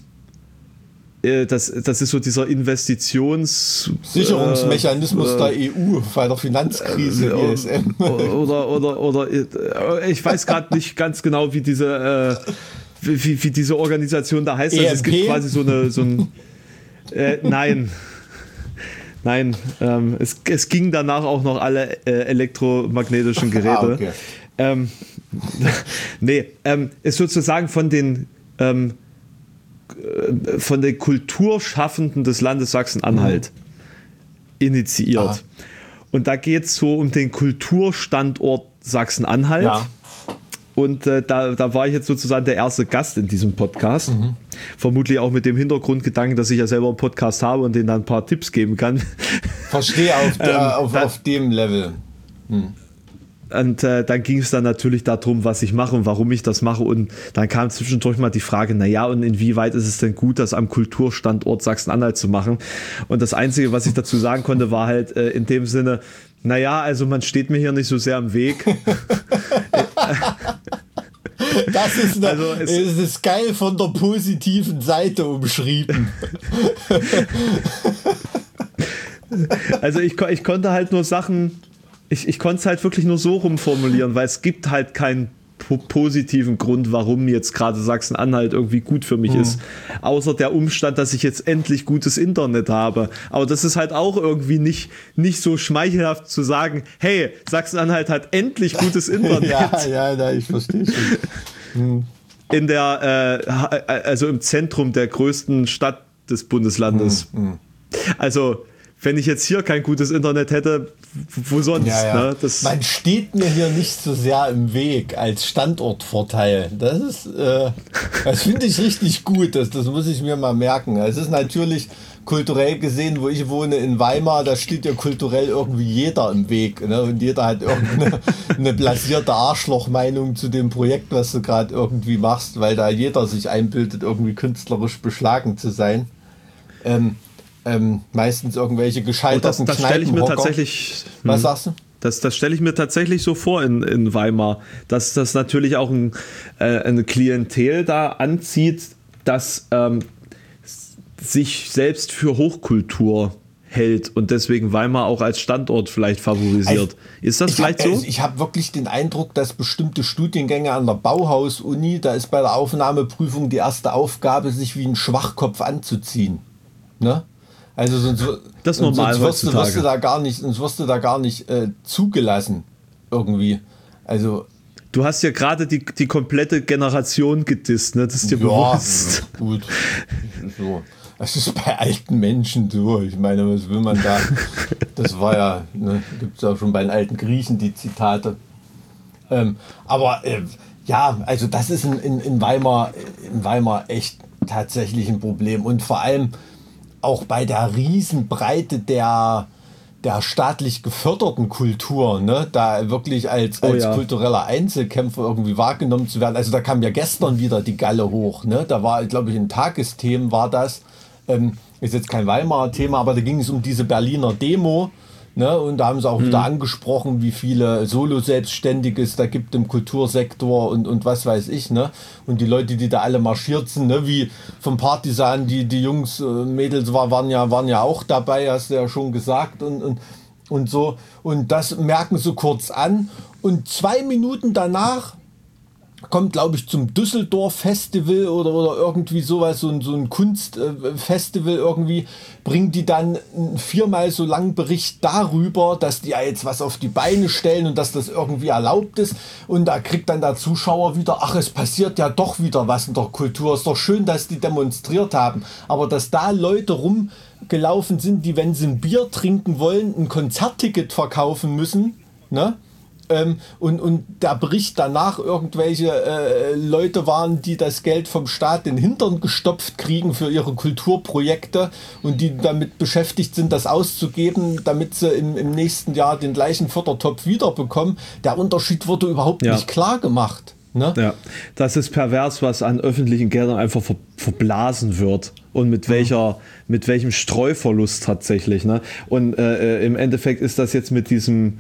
Das ist so dieser Sicherungsmechanismus der EU bei der Finanzkrise ISM. Oder ich weiß gerade nicht ganz genau, wie diese Organisation da heißt. Also es gibt quasi so ein Nein, es ging danach auch noch alle elektromagnetischen Geräte. Okay. Ist sozusagen von den Kulturschaffenden des Landes Sachsen-Anhalt initiiert. Aha. Und da geht es so um den Kulturstandort Sachsen-Anhalt. Ja. Und da war ich jetzt sozusagen der erste Gast in diesem Podcast. Mhm. Vermutlich auch mit dem Hintergrundgedanken, dass ich ja selber einen Podcast habe und denen dann ein paar Tipps geben kann. Verstehe auf dem Level. Und dann ging es dann natürlich darum, was ich mache und warum ich das mache. Und dann kam zwischendurch mal die Frage, naja, und inwieweit ist es denn gut, das am Kulturstandort Sachsen-Anhalt zu machen? Und das Einzige, was ich dazu sagen konnte, war halt in dem Sinne, naja, also man steht mir hier nicht so sehr im Weg. Das ist geil von der positiven Seite umschrieben. Also ich konnte halt nur Sachen... Ich konnte es halt wirklich nur so rumformulieren, weil es gibt halt keinen positiven Grund, warum jetzt gerade Sachsen-Anhalt irgendwie gut für mich ist. Außer der Umstand, dass ich jetzt endlich gutes Internet habe. Aber das ist halt auch irgendwie nicht so schmeichelhaft zu sagen, hey, Sachsen-Anhalt hat endlich gutes Internet. Ja, ich verstehe schon. Also im Zentrum der größten Stadt des Bundeslandes. Also, wenn ich jetzt hier kein gutes Internet hätte, wo sonst? Ja. Ne? Man steht mir hier nicht so sehr im Weg als Standortvorteil. Das finde ich richtig gut. Das muss ich mir mal merken. Es ist natürlich kulturell gesehen, wo ich wohne in Weimar, da steht ja kulturell irgendwie jeder im Weg. Ne? Und jeder hat irgendeine blasierte Arschlochmeinung zu dem Projekt, was du gerade irgendwie machst, weil da jeder sich einbildet, irgendwie künstlerisch beschlagen zu sein. Meistens irgendwelche gescheiterten das stelle ich mir Kneipenhocker. tatsächlich. Was sagst du? Das stelle ich mir tatsächlich so vor in Weimar, dass das natürlich auch eine Klientel da anzieht, das sich selbst für Hochkultur hält und deswegen Weimar auch als Standort vielleicht favorisiert. Ist das vielleicht so? Ich habe wirklich den Eindruck, dass bestimmte Studiengänge an der Bauhaus-Uni, da ist bei der Aufnahmeprüfung die erste Aufgabe, sich wie ein Schwachkopf anzuziehen. Ne? Also sonst wirst du da gar nicht zugelassen irgendwie. Also du hast ja gerade die komplette Generation gedisst, ne? Das ist dir bewusst. Gut. So. Das ist bei alten Menschen so. Ich meine, was will man da? Das war ja, ne, gibt es ja schon bei den alten Griechen die Zitate. Also das ist in Weimar echt tatsächlich ein Problem. Und vor allem auch bei der Riesenbreite der staatlich geförderten Kultur, ne, da wirklich als kultureller Einzelkämpfer irgendwie wahrgenommen zu werden. Also da kam ja gestern wieder die Galle hoch. Ne? Da war, glaube ich, ein Tagesthemen war das. Ist jetzt kein Weimarer Thema, aber da ging es um diese Berliner Demo. Ne? Und da haben sie auch wieder angesprochen, wie viele Solo-Selbstständige es da gibt im Kultursektor und was weiß ich. Ne? Und die Leute, die da alle marschiert sind, ne? Wie vom Partisan, die Jungs, Mädels waren ja auch dabei, hast du ja schon gesagt und so. Und das merken sie kurz an. Und 2 Minuten danach kommt, glaube ich, zum Düsseldorf Festival oder irgendwie sowas, so ein Kunstfestival irgendwie, bringen die dann einen 4-mal so langen Bericht darüber, dass die ja jetzt was auf die Beine stellen und dass das irgendwie erlaubt ist. Und da kriegt dann der Zuschauer wieder, ach, es passiert ja doch wieder was in der Kultur. Ist doch schön, dass die demonstriert haben. Aber dass da Leute rumgelaufen sind, die, wenn sie ein Bier trinken wollen, ein Konzertticket verkaufen müssen, ne? Und der Bericht danach irgendwelche Leute waren, die das Geld vom Staat in den Hintern gestopft kriegen für ihre Kulturprojekte und die damit beschäftigt sind, das auszugeben, damit sie im nächsten Jahr den gleichen Fördertopf wiederbekommen. Der Unterschied wurde überhaupt nicht klar gemacht. Ne? Ja, das ist pervers, was an öffentlichen Geldern einfach verblasen wird und mit welchem Streuverlust tatsächlich. Ne? Und im Endeffekt ist das jetzt mit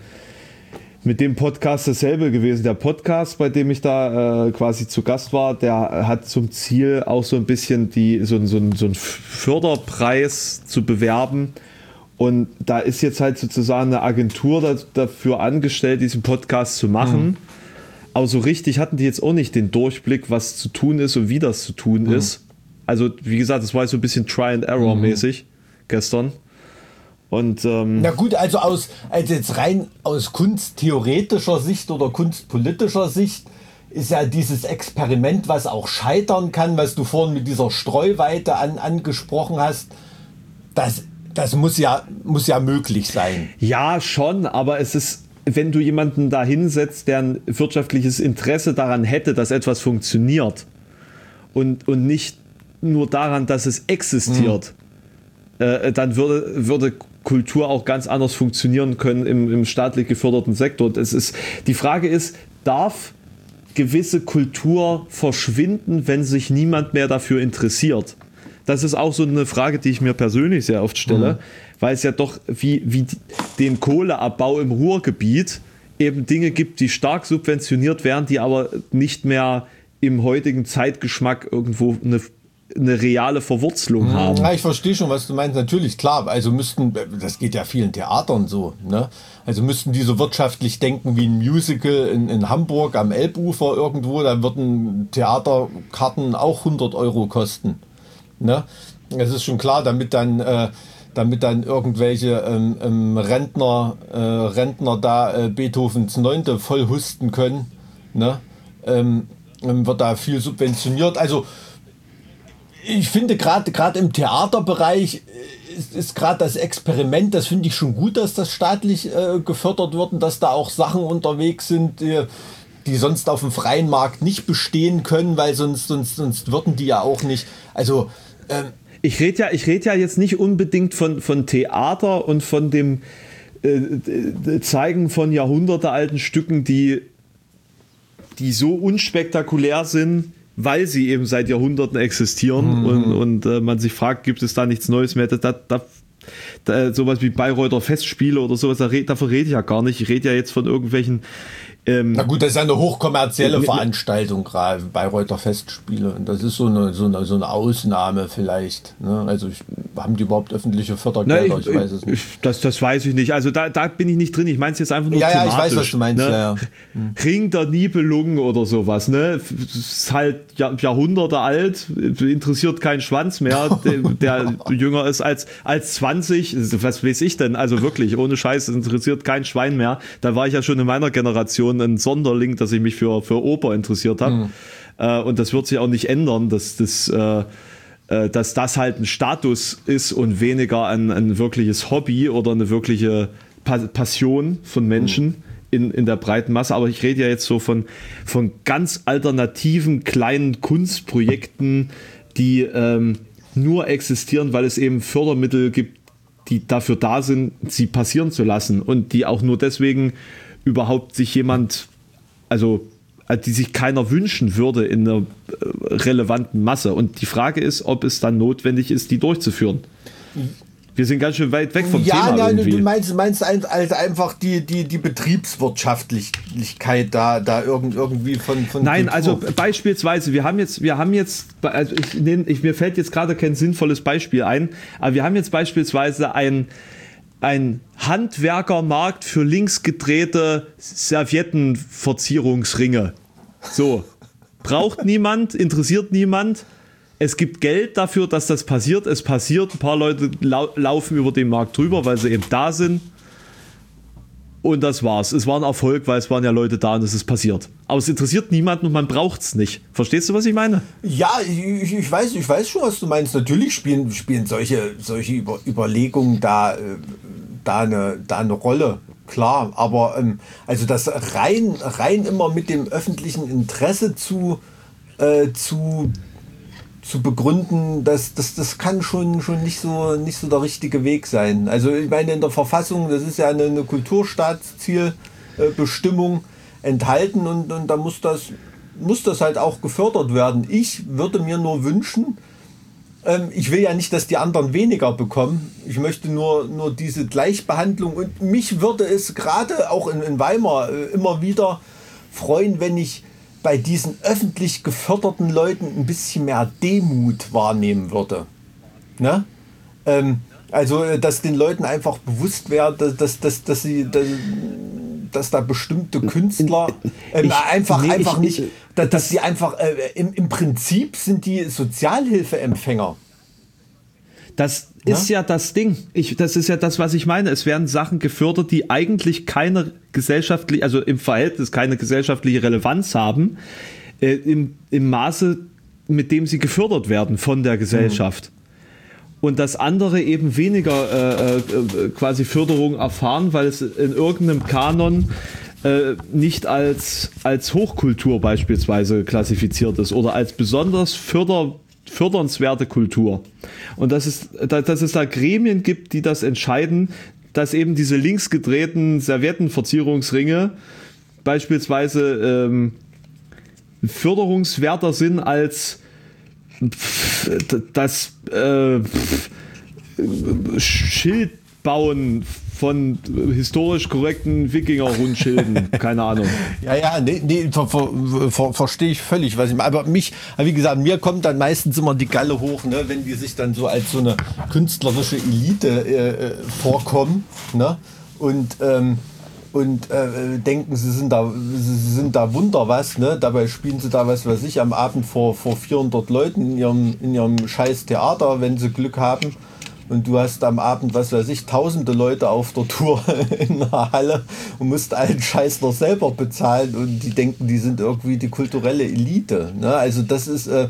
dem Podcast dasselbe gewesen. Der Podcast, bei dem ich da quasi zu Gast war, der hat zum Ziel auch so ein bisschen so einen Förderpreis zu bewerben. Und da ist jetzt halt sozusagen eine Agentur dafür angestellt, diesen Podcast zu machen. Aber so richtig hatten die jetzt auch nicht den Durchblick, was zu tun ist und wie das zu tun ist. Also wie gesagt, das war so ein bisschen Try-and-Error-mäßig gestern. Und, na gut, also jetzt rein aus kunsttheoretischer Sicht oder kunstpolitischer Sicht ist ja dieses Experiment, was auch scheitern kann, was du vorhin mit dieser Streuweite angesprochen hast, das muss ja möglich sein. Ja, schon, aber es ist, wenn du jemanden da hinsetzt, der ein wirtschaftliches Interesse daran hätte, dass etwas funktioniert und nicht nur daran, dass es existiert, dann würde Kultur auch ganz anders funktionieren können im staatlich geförderten Sektor. Die Frage ist, darf gewisse Kultur verschwinden, wenn sich niemand mehr dafür interessiert? Das ist auch so eine Frage, die ich mir persönlich sehr oft stelle, weil es ja doch wie den Kohleabbau im Ruhrgebiet eben Dinge gibt, die stark subventioniert werden, die aber nicht mehr im heutigen Zeitgeschmack irgendwo eine reale Verwurzelung haben. Ja, ich verstehe schon, was du meinst. Natürlich, klar, also das geht ja vielen Theatern so, ne? Also müssten die so wirtschaftlich denken wie ein Musical in Hamburg am Elbufer irgendwo, da würden Theaterkarten auch 100 € kosten, ne? Das ist schon klar, damit dann irgendwelche Rentner da Beethovens 9. voll husten können, ne? Wird da viel subventioniert. Also Ich finde gerade im Theaterbereich ist gerade das Experiment, das finde ich schon gut, dass das staatlich gefördert wird und dass da auch Sachen unterwegs sind, die sonst auf dem freien Markt nicht bestehen können, weil sonst würden die ja auch nicht. Also ich rede ja jetzt nicht unbedingt von Theater und von dem Zeigen von jahrhundertealten Stücken, die so unspektakulär sind, weil sie eben seit Jahrhunderten existieren und man sich fragt, gibt es da nichts Neues mehr? Sowas wie Bayreuther Festspiele oder sowas, davon rede ich ja gar nicht. Ich rede ja jetzt von irgendwelchen na gut, das ist eine hochkommerzielle Veranstaltung, gerade Bayreuther Festspiele. Und das ist so eine Ausnahme vielleicht. Ne? Also haben die überhaupt öffentliche Fördergelder? Ich weiß es nicht. Das weiß ich nicht. Also da bin ich nicht drin. Ich meine es jetzt einfach nur thematisch. Ja, ich weiß, was du meinst. Ne? Ja. Ring der Nibelungen oder sowas. Ne? Ist halt Jahrhunderte alt, interessiert keinen Schwanz mehr, der jünger ist als 20. Was weiß ich denn? Also wirklich, ohne Scheiß, interessiert kein Schwein mehr. Da war ich ja schon in meiner Generation ein Sonderling, dass ich mich für Oper interessiert habe. Und das wird sich auch nicht ändern, dass das halt ein Status ist und weniger ein wirkliches Hobby oder eine wirkliche Passion von Menschen in der breiten Masse. Aber ich rede ja jetzt so von ganz alternativen kleinen Kunstprojekten, die nur existieren, weil es eben Fördermittel gibt, die dafür da sind, sie passieren zu lassen und die auch nur deswegen überhaupt sich jemand, also die sich keiner wünschen würde in einer relevanten Masse. Und die Frage ist, ob es dann notwendig ist, die durchzuführen. Wir sind ganz schön weit weg vom Thema. Ja, irgendwie. Du meinst also einfach die Betriebswirtschaftlichkeit da irgendwie von Nein, also beispielsweise, wir haben jetzt, also mir fällt jetzt gerade kein sinnvolles Beispiel ein, aber wir haben jetzt beispielsweise ein Handwerkermarkt für links gedrehte Serviettenverzierungsringe. So. Braucht niemand, interessiert niemand. Es gibt Geld dafür, dass das passiert. Es passiert. Ein paar Leute laufen über den Markt drüber, weil sie eben da sind. Und das war's. Es war ein Erfolg, weil es waren ja Leute da und es ist passiert. Aber es interessiert niemanden und man braucht es nicht. Verstehst du, was ich meine? Ja, ich weiß schon, was du meinst. Natürlich spielen solche Überlegungen da eine Rolle. Klar, aber also das rein immer mit dem öffentlichen Interesse zu begründen, das kann schon nicht so der richtige Weg sein. Also ich meine, in der Verfassung, das ist ja eine Kulturstaatszielbestimmung enthalten und da muss das halt auch gefördert werden. Ich würde mir nur wünschen, ich will ja nicht, dass die anderen weniger bekommen. Ich möchte nur diese Gleichbehandlung und mich würde es gerade auch in Weimar immer wieder freuen, wenn ich bei diesen öffentlich geförderten Leuten ein bisschen mehr Demut wahrnehmen würde. Ne? Also, dass den Leuten einfach bewusst wäre, dass da bestimmte Künstler im Prinzip sind die Sozialhilfeempfänger. Das ist ja das Ding. Das ist ja das, was ich meine. Es werden Sachen gefördert, die eigentlich keine gesellschaftliche, also im Verhältnis keine gesellschaftliche Relevanz haben, im Maße, mit dem sie gefördert werden von der Gesellschaft. Und das andere eben weniger quasi Förderung erfahren, weil es in irgendeinem Kanon nicht als Hochkultur beispielsweise klassifiziert ist oder als besonders fördernswerte Kultur. Und dass es da Gremien gibt, die das entscheiden, dass eben diese links gedrehten Serviettenverzierungsringe beispielsweise förderungswerter sind als das Schildbauen von historisch korrekten Wikinger-Rundschilden. Keine Ahnung. Ja, nee, verstehe ich völlig, was ich meine. Aber wie gesagt, mir kommt dann meistens immer die Galle hoch, ne, wenn die sich dann so als so eine künstlerische Elite vorkommen, ne, und denken, sie sind da Wunder was, ne? Dabei spielen sie da, was weiß ich, am Abend vor 400 Leuten in ihrem scheiß Theater, wenn sie Glück haben. Und du hast am Abend, was weiß ich, tausende Leute auf der Tour in der Halle und musst allen Scheiß noch selber bezahlen und die denken, die sind irgendwie die kulturelle Elite. Ne? Also das ist,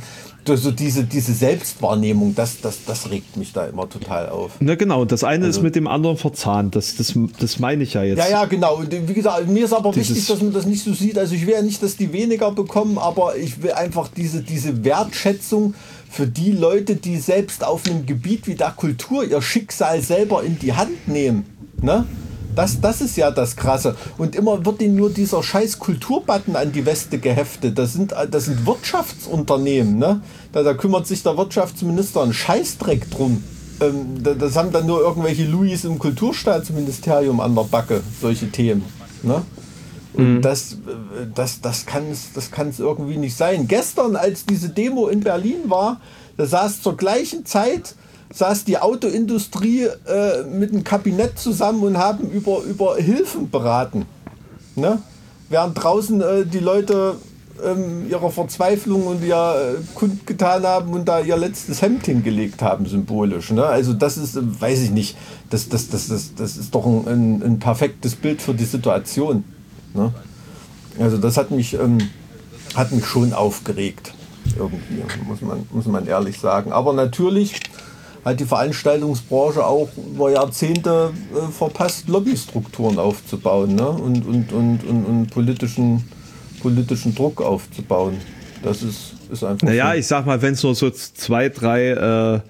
so diese Selbstwahrnehmung, das regt mich da immer total auf. Na genau, das eine ist mit dem anderen verzahnt, das meine ich ja jetzt. Ja, genau. Und wie gesagt, mir ist aber wichtig, dass man das nicht so sieht. Also ich will ja nicht, dass die weniger bekommen, aber ich will einfach diese Wertschätzung für die Leute, die selbst auf einem Gebiet wie der Kultur ihr Schicksal selber in die Hand nehmen. Ne? Das ist ja das Krasse. Und immer wird ihnen nur dieser scheiß Kulturbutton an die Weste geheftet. Das sind Wirtschaftsunternehmen. Ne? Da kümmert sich der Wirtschaftsminister einen Scheißdreck drum. Das haben dann nur irgendwelche Louis im Kulturstaatsministerium an der Backe, solche Themen. Ne? Und das kann es irgendwie nicht sein. Gestern, als diese Demo in Berlin war, da saß zur gleichen Zeit die Autoindustrie mit dem Kabinett zusammen und haben über Hilfen beraten. Ne? Während draußen die Leute ihrer Verzweiflung und ihr kundgetan haben und da ihr letztes Hemd hingelegt haben, symbolisch. Ne? Also das ist, weiß ich nicht, das ist doch ein perfektes Bild für die Situation. Ne? Also das hat mich schon aufgeregt. Irgendwie, muss man ehrlich sagen. Aber natürlich hat die Veranstaltungsbranche auch über Jahrzehnte verpasst, Lobbystrukturen aufzubauen, ne? und politischen Druck aufzubauen. Das ist einfach. Naja, ich sag mal, wenn es nur so 2, 3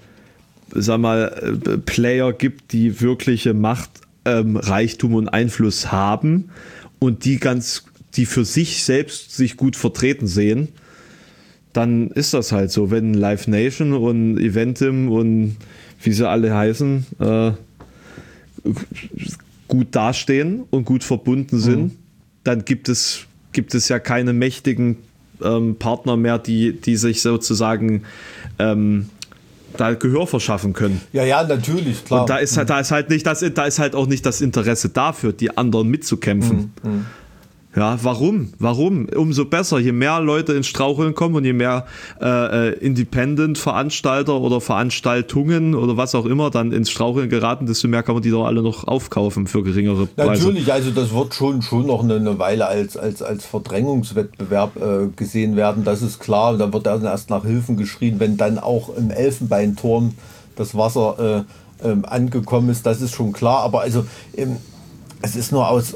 Player gibt, die wirkliche Macht, Reichtum und Einfluss haben und die für sich selbst sich gut vertreten sehen, dann ist das halt so. Wenn Live Nation und Eventim und wie sie alle heißen, gut dastehen und gut verbunden sind, dann gibt es ja keine mächtigen Partner mehr, die sich sozusagen da Gehör verschaffen können. Ja, natürlich, klar. Und da ist halt auch nicht das Interesse dafür, die anderen mitzukämpfen. Ja, warum? Umso besser, je mehr Leute ins Straucheln kommen und je mehr Independent-Veranstalter oder Veranstaltungen oder was auch immer dann ins Straucheln geraten, desto mehr kann man die doch alle noch aufkaufen für geringere Preise. Natürlich, also das wird schon noch eine Weile als Verdrängungswettbewerb gesehen werden, das ist klar. Da wird dann erst nach Hilfen geschrien, wenn dann auch im Elfenbeinturm das Wasser angekommen ist, das ist schon klar. Aber also es ist nur aus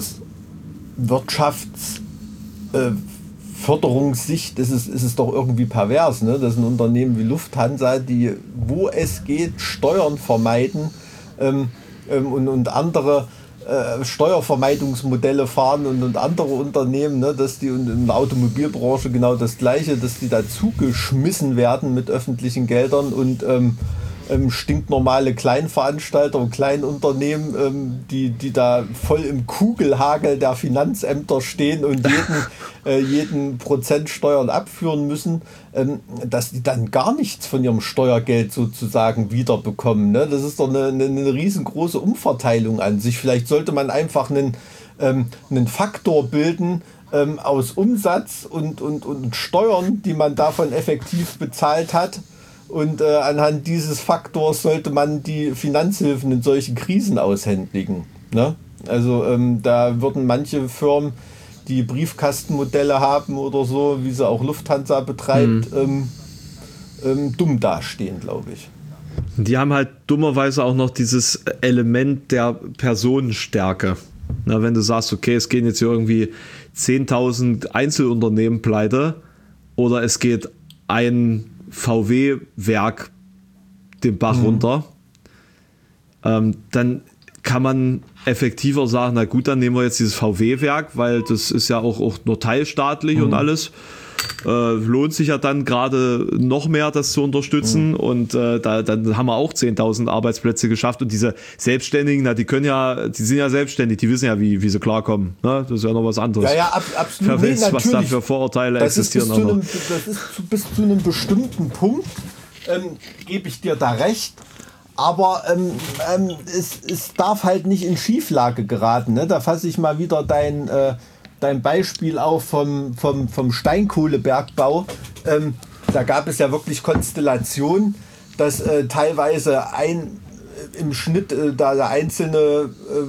Wirtschaftsförderungssicht ist es doch irgendwie pervers, ne? Das sind Unternehmen wie Lufthansa, die, wo es geht, Steuern vermeiden und andere Steuervermeidungsmodelle fahren und andere Unternehmen, ne, dass die in der Automobilbranche genau das Gleiche, dass die dazu geschmissen werden mit öffentlichen Geldern und stinknormale Kleinveranstalter und Kleinunternehmen, die da voll im Kugelhagel der Finanzämter stehen und jeden Prozent Steuern abführen müssen, dass die dann gar nichts von ihrem Steuergeld sozusagen wiederbekommen. Ne? Das ist doch eine riesengroße Umverteilung an sich. Vielleicht sollte man einfach einen Faktor bilden aus Umsatz und Steuern, die man davon effektiv bezahlt hat. Und anhand dieses Faktors sollte man die Finanzhilfen in solchen Krisen aushändigen. Ne? Also da würden manche Firmen, die Briefkastenmodelle haben oder so, wie sie auch Lufthansa betreibt, dumm dastehen, glaube ich. Die haben halt dummerweise auch noch dieses Element der Personenstärke. Na, wenn du sagst, okay, es gehen jetzt hier irgendwie 10.000 Einzelunternehmen pleite oder es geht ein VW-Werk den Bach runter, dann kann man effektiver sagen, na gut, dann nehmen wir jetzt dieses VW-Werk, weil das ist ja auch nur teilstaatlich und alles. Lohnt sich ja dann gerade noch mehr, das zu unterstützen und dann haben wir auch 10.000 Arbeitsplätze geschafft und diese Selbstständigen, die sind ja selbstständig, die wissen ja, wie sie klarkommen. Ne? Das ist ja noch was anderes. Ja, absolut. Wer weiß, was da für Vorurteile existieren. Das ist bis zu einem bestimmten Punkt, gebe ich dir da recht. Aber es darf halt nicht in Schieflage geraten. Ne? Da fasse ich mal wieder dein Beispiel auf vom Steinkohlebergbau. Da gab es ja wirklich Konstellationen, dass teilweise im Schnitt da der einzelne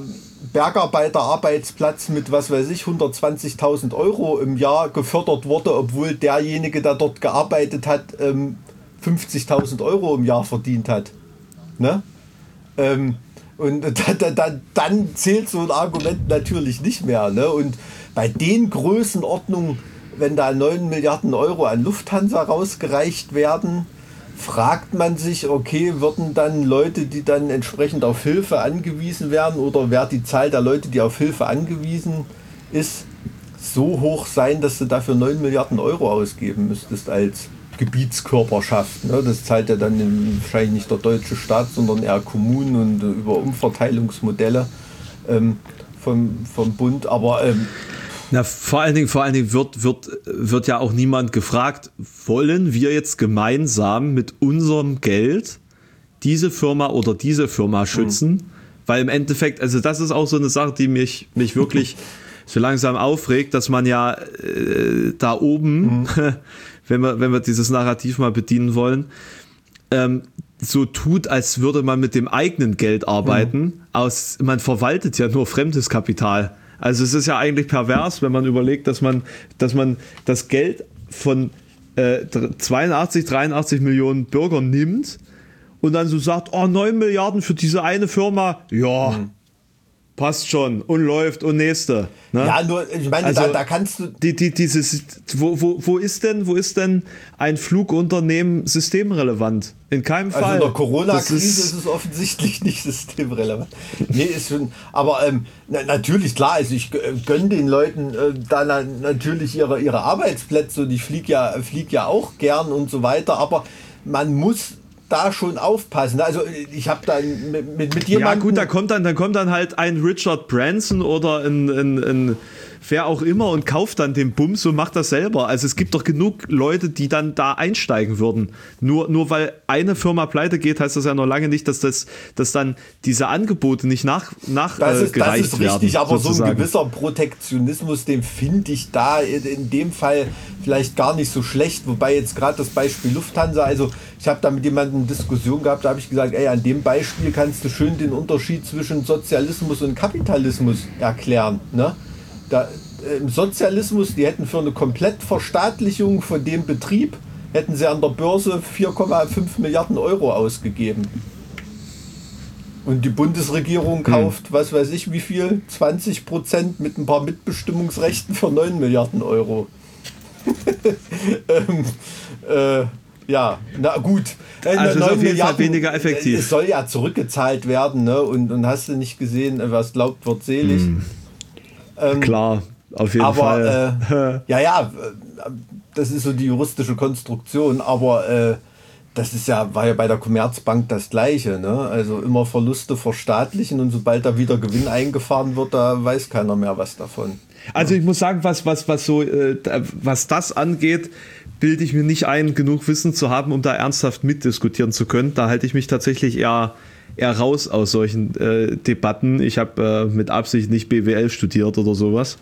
Bergarbeiterarbeitsplatz mit, was weiß ich, 120.000 Euro im Jahr gefördert wurde, obwohl derjenige, der dort gearbeitet hat, 50.000 Euro im Jahr verdient hat. Ne? Und dann zählt so ein Argument natürlich nicht mehr. Ne? Und bei den Größenordnungen, wenn da 9 Milliarden Euro an Lufthansa rausgereicht werden, fragt man sich, okay, würden dann Leute, die dann entsprechend auf Hilfe angewiesen werden, oder wäre die Zahl der Leute, die auf Hilfe angewiesen ist, so hoch sein, dass du dafür 9 Milliarden Euro ausgeben müsstest als Gebietskörperschaft. Ne? Das zahlt ja dann wahrscheinlich nicht der deutsche Staat, sondern eher Kommunen und über Umverteilungsmodelle vom Bund. Aber na, vor allen Dingen wird ja auch niemand gefragt, wollen wir jetzt gemeinsam mit unserem Geld diese Firma oder diese Firma schützen? Weil im Endeffekt, also das ist auch so eine Sache, die mich wirklich so langsam aufregt, dass man ja da oben, wenn wir dieses Narrativ mal bedienen wollen, so tut, als würde man mit dem eigenen Geld arbeiten. Man verwaltet ja nur fremdes Kapital. Also es ist ja eigentlich pervers, wenn man überlegt, dass man das Geld von 83 Millionen Bürgern nimmt und dann so sagt, 9 Milliarden für diese eine Firma, ja, passt schon und läuft und nächste. Ne? Ja, nur, ich meine, also, da kannst du... Wo ist denn ein Flugunternehmen systemrelevant? In keinem Fall. Also in der Corona-Krise ist es offensichtlich nicht systemrelevant. Nee, ist schon... Aber natürlich, klar, also ich gönne den Leuten dann natürlich ihre Arbeitsplätze und ich flieg ja auch gern und so weiter, aber man muss da schon aufpassen. Also ich habe da mit jemandem... Ja gut, da kommt dann halt ein Richard Branson oder ein wer auch immer und kauft dann den Bums und macht das selber. Also es gibt doch genug Leute, die dann da einsteigen würden. Nur weil eine Firma pleite geht, heißt das ja noch lange nicht, dass dann diese Angebote nicht nachgereicht werden. Das ist richtig, aber sozusagen. So ein gewisser Protektionismus, den finde ich da in dem Fall vielleicht gar nicht so schlecht. Wobei jetzt gerade das Beispiel Lufthansa, also ich habe da mit jemandem eine Diskussion gehabt, da habe ich gesagt, an dem Beispiel kannst du schön den Unterschied zwischen Sozialismus und Kapitalismus erklären. Ne? Im Sozialismus, die hätten für eine Komplettverstaatlichung von dem Betrieb, hätten sie an der Börse 4,5 Milliarden Euro ausgegeben. Und die Bundesregierung kauft, was weiß ich wie viel, 20% mit ein paar Mitbestimmungsrechten für 9 Milliarden Euro. Ja, na gut. Also 9 ist auf jeden Fall weniger effektiv. Es soll ja zurückgezahlt werden, ne? Und hast du nicht gesehen, was glaubt, wird selig. Klar, auf jeden Fall. Das ist so die juristische Konstruktion, aber das war ja bei der Commerzbank das Gleiche. Ne? Also immer Verluste verstaatlichen und sobald da wieder Gewinn eingefahren wird, da weiß keiner mehr was davon. Also ich muss sagen, was das angeht, bilde ich mir nicht ein, genug Wissen zu haben, um da ernsthaft mitdiskutieren zu können. Da halte ich mich tatsächlich eher raus aus solchen Debatten. Ich habe mit Absicht nicht BWL studiert oder sowas.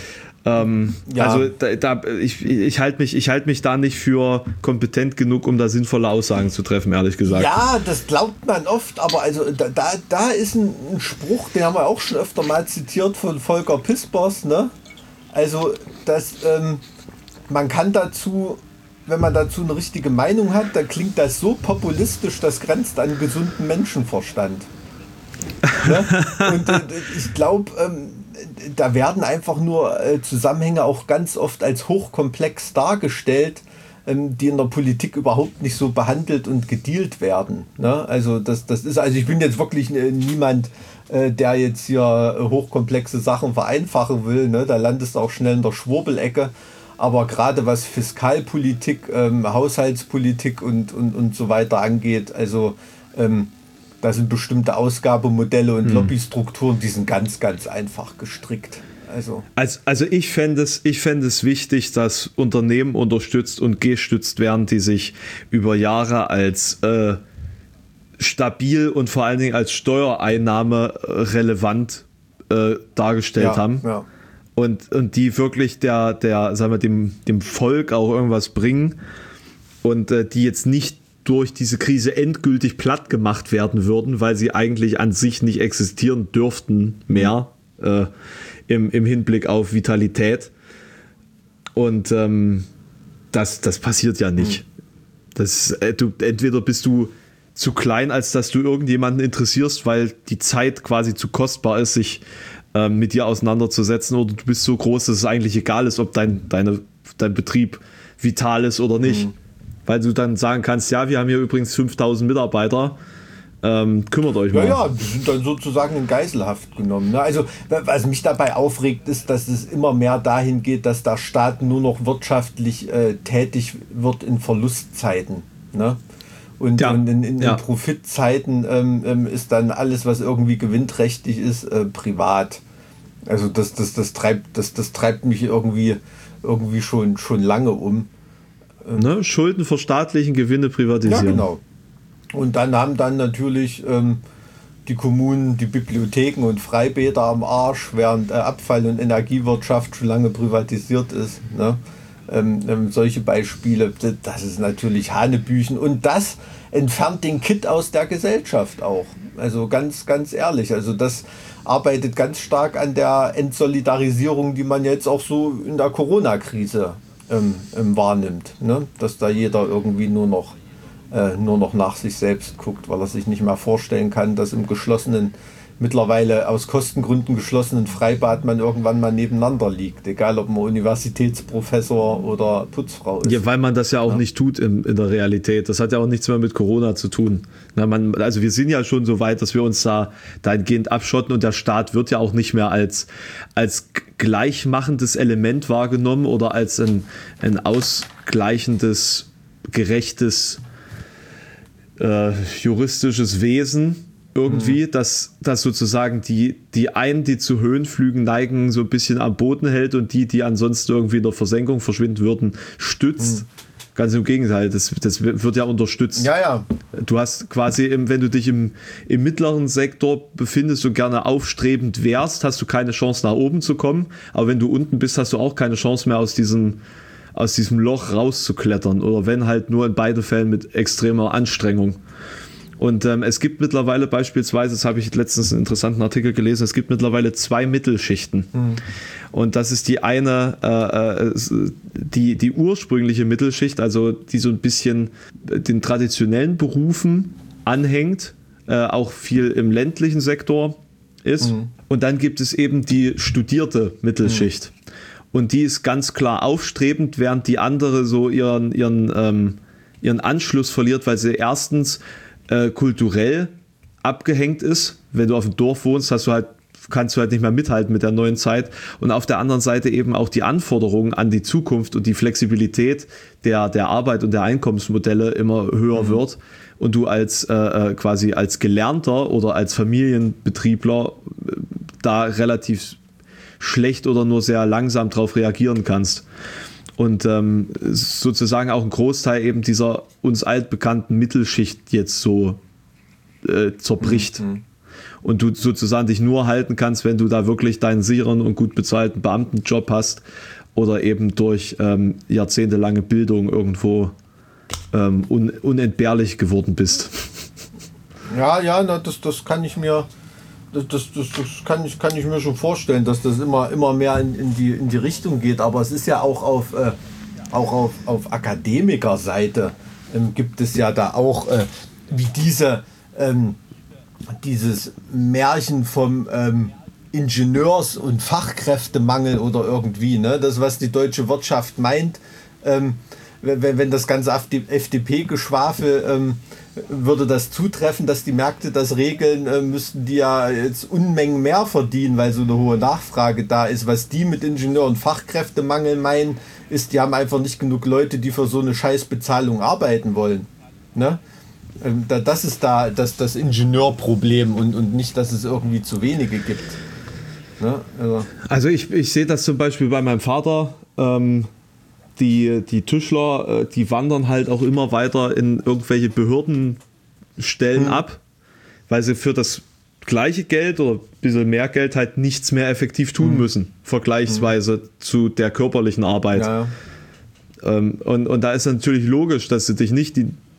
Also ich halte mich da nicht für kompetent genug, um da sinnvolle Aussagen zu treffen, ehrlich gesagt. Ja, das glaubt man oft, aber also da ist ein Spruch, den haben wir auch schon öfter mal zitiert von Volker Pispers, ne? Also, dass man kann dazu, wenn man dazu eine richtige Meinung hat, dann klingt das so populistisch, das grenzt an gesunden Menschenverstand. Ne? Und ich glaube, da werden einfach nur Zusammenhänge auch ganz oft als hochkomplex dargestellt, die in der Politik überhaupt nicht so behandelt und gedealt werden. Ne? Also das ist, also ich bin jetzt wirklich niemand, der jetzt hier hochkomplexe Sachen vereinfachen will. Ne? Da landest du auch schnell in der Schwurbelecke. Aber gerade was Fiskalpolitik, Haushaltspolitik und so weiter angeht, also da sind bestimmte Ausgabemodelle und Lobbystrukturen, die sind ganz, ganz einfach gestrickt. Also ich fände es wichtig, dass Unternehmen unterstützt und gestützt werden, die sich über Jahre als stabil und vor allen Dingen als Steuereinnahme relevant dargestellt haben. Ja. Und die wirklich sagen wir, dem Volk auch irgendwas bringen und die jetzt nicht durch diese Krise endgültig platt gemacht werden würden, weil sie eigentlich an sich nicht existieren dürften mehr im Hinblick auf Vitalität. Und das passiert ja nicht. Entweder bist du zu klein, als dass du irgendjemanden interessierst, weil die Zeit quasi zu kostbar ist, sich mit dir auseinanderzusetzen, oder du bist so groß, dass es eigentlich egal ist, ob dein Betrieb vital ist oder nicht. Weil du dann sagen kannst, ja, wir haben hier übrigens 5000 Mitarbeiter, kümmert euch mal. Ja, die sind dann sozusagen in Geiselhaft genommen. Ne? Also, was mich dabei aufregt, ist, dass es immer mehr dahin geht, dass der Staat nur noch wirtschaftlich tätig wird in Verlustzeiten. Ne? Und in Profitzeiten ist dann alles, was irgendwie gewinnträchtig ist, privat. Also das treibt mich irgendwie schon lange um. Ne? Schulden verstaatlichen, Gewinne privatisieren. Ja, genau. Und dann haben dann natürlich die Kommunen die Bibliotheken und Freibäder am Arsch, während Abfall- und Energiewirtschaft schon lange privatisiert ist. Ne? Solche Beispiele, das ist natürlich Hanebüchen. Und das entfernt den Kitt aus der Gesellschaft auch. Also ganz, ganz ehrlich. Also das arbeitet ganz stark an der Entsolidarisierung, die man jetzt auch so in der Corona-Krise wahrnimmt. Ne? Dass da jeder irgendwie nur noch nach sich selbst guckt, weil er sich nicht mehr vorstellen kann, dass im mittlerweile aus Kostengründen geschlossenen Freibad man irgendwann mal nebeneinander liegt, egal ob man Universitätsprofessor oder Putzfrau ist. Ja, weil man das ja auch nicht tut in der Realität. Das hat ja auch nichts mehr mit Corona zu tun. Also wir sind ja schon so weit, dass wir uns da dahingehend abschotten, und der Staat wird ja auch nicht mehr als gleichmachendes Element wahrgenommen oder als ein ausgleichendes, gerechtes juristisches Wesen irgendwie, dass sozusagen die einen, die zu Höhenflügen neigen, so ein bisschen am Boden hält, und die ansonsten irgendwie in der Versenkung verschwinden würden, stützt. Ganz im Gegenteil, das wird ja unterstützt. Ja. Du hast quasi, wenn du dich im mittleren Sektor befindest und gerne aufstrebend wärst, hast du keine Chance, nach oben zu kommen. Aber wenn du unten bist, hast du auch keine Chance mehr, aus diesem Loch rauszuklettern. Oder wenn, halt nur in beiden Fällen mit extremer Anstrengung. Und es gibt mittlerweile beispielsweise, das habe ich letztens einen interessanten Artikel gelesen, es gibt mittlerweile 2 Mittelschichten. Und das ist die eine, die ursprüngliche Mittelschicht, also die so ein bisschen den traditionellen Berufen anhängt, auch viel im ländlichen Sektor ist. Und dann gibt es eben die studierte Mittelschicht. Und die ist ganz klar aufstrebend, während die andere so ihren Anschluss verliert, weil sie erstens kulturell abgehängt ist. Wenn du auf dem Dorf wohnst, kannst du halt nicht mehr mithalten mit der neuen Zeit. Und auf der anderen Seite eben auch die Anforderungen an die Zukunft und die Flexibilität der Arbeit und der Einkommensmodelle immer höher wird. Und du quasi als Gelernter oder als Familienbetriebler da relativ schlecht oder nur sehr langsam drauf reagieren kannst. Und sozusagen auch ein Großteil eben dieser uns altbekannten Mittelschicht jetzt so zerbricht. Und du sozusagen dich nur halten kannst, wenn du da wirklich deinen sicheren und gut bezahlten Beamtenjob hast oder eben durch jahrzehntelange Bildung irgendwo unentbehrlich geworden bist. Ja, das kann ich mir... Das kann ich mir schon vorstellen, dass das immer mehr in die Richtung geht. Aber es ist ja auch auf Akademikerseite gibt es ja da auch wie dieses Märchen vom Ingenieurs- und Fachkräftemangel oder irgendwie, ne? Das, was die deutsche Wirtschaft meint, wenn das ganze FDP-Geschwafel würde das zutreffen, dass die Märkte das regeln, müssten die ja jetzt Unmengen mehr verdienen, weil so eine hohe Nachfrage da ist. Was die mit Ingenieur- und Fachkräftemangel meinen, ist, die haben einfach nicht genug Leute, die für so eine Scheißbezahlung arbeiten wollen. Ne? Das ist da das Ingenieurproblem und nicht, dass es irgendwie zu wenige gibt. Ne? Also ich sehe das zum Beispiel bei meinem Vater. Die Tischler, die wandern halt auch immer weiter in irgendwelche Behördenstellen ab, weil sie für das gleiche Geld oder ein bisschen mehr Geld halt nichts mehr effektiv tun müssen, vergleichsweise zu der körperlichen Arbeit. Ja. Und da ist natürlich logisch, dass du dich nicht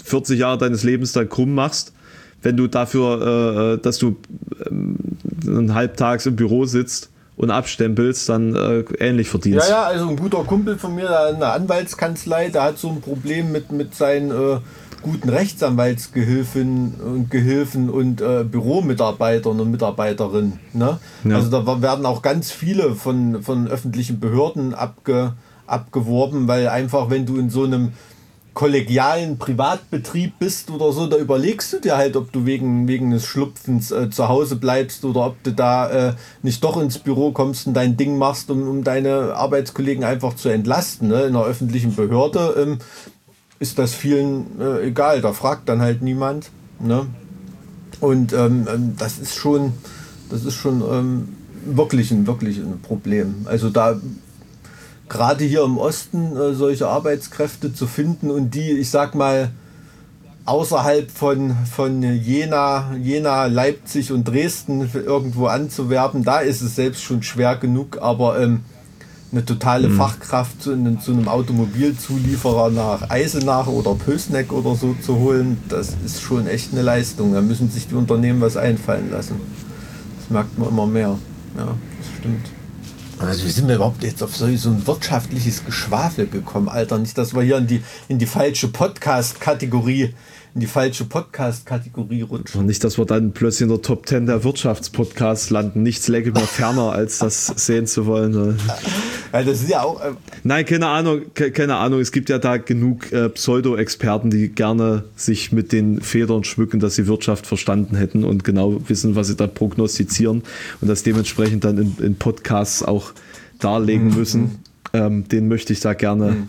40 Jahre deines Lebens dann krumm machst, wenn du dafür, dass du halbtags im Büro sitzt und abstempelst, dann ähnlich verdienst. Ja, also ein guter Kumpel von mir, der in einer Anwaltskanzlei, der hat so ein Problem mit seinen guten Rechtsanwaltsgehilfen und Gehilfen und Büromitarbeitern und Mitarbeiterinnen. Ne? Ja. Also da werden auch ganz viele von öffentlichen Behörden abgeworben, weil einfach, wenn du in so einem kollegialen Privatbetrieb bist oder so, da überlegst du dir halt, ob du wegen des Schlupfens zu Hause bleibst oder ob du da nicht doch ins Büro kommst und dein Ding machst, um deine Arbeitskollegen einfach zu entlasten. Ne? In einer öffentlichen Behörde ist das vielen egal, da fragt dann halt niemand. Ne? Und das ist schon wirklich ein Problem. Also da gerade hier im Osten solche Arbeitskräfte zu finden und die, ich sag mal, außerhalb von Jena, Leipzig und Dresden irgendwo anzuwerben, da ist es selbst schon schwer genug, aber eine totale Fachkraft zu einem Automobilzulieferer nach Eisenach oder Pößneck oder so zu holen, das ist schon echt eine Leistung. Da müssen sich die Unternehmen was einfallen lassen. Das merkt man immer mehr. Ja, das stimmt. Also wie sind wir überhaupt jetzt auf so ein wirtschaftliches Geschwafel gekommen, Alter? Nicht, dass wir hier in die falsche Podcast-Kategorie rutschen. Und nicht, dass wir dann plötzlich in der Top 10 der Wirtschaftspodcasts landen. Nichts läge mir ferner, als das sehen zu wollen. Ja, das ist ja auch... Nein, keine Ahnung. Es gibt ja da genug Pseudo-Experten, die gerne sich mit den Federn schmücken, dass sie Wirtschaft verstanden hätten und genau wissen, was sie da prognostizieren und das dementsprechend dann in Podcasts auch darlegen müssen. Den möchte ich da gerne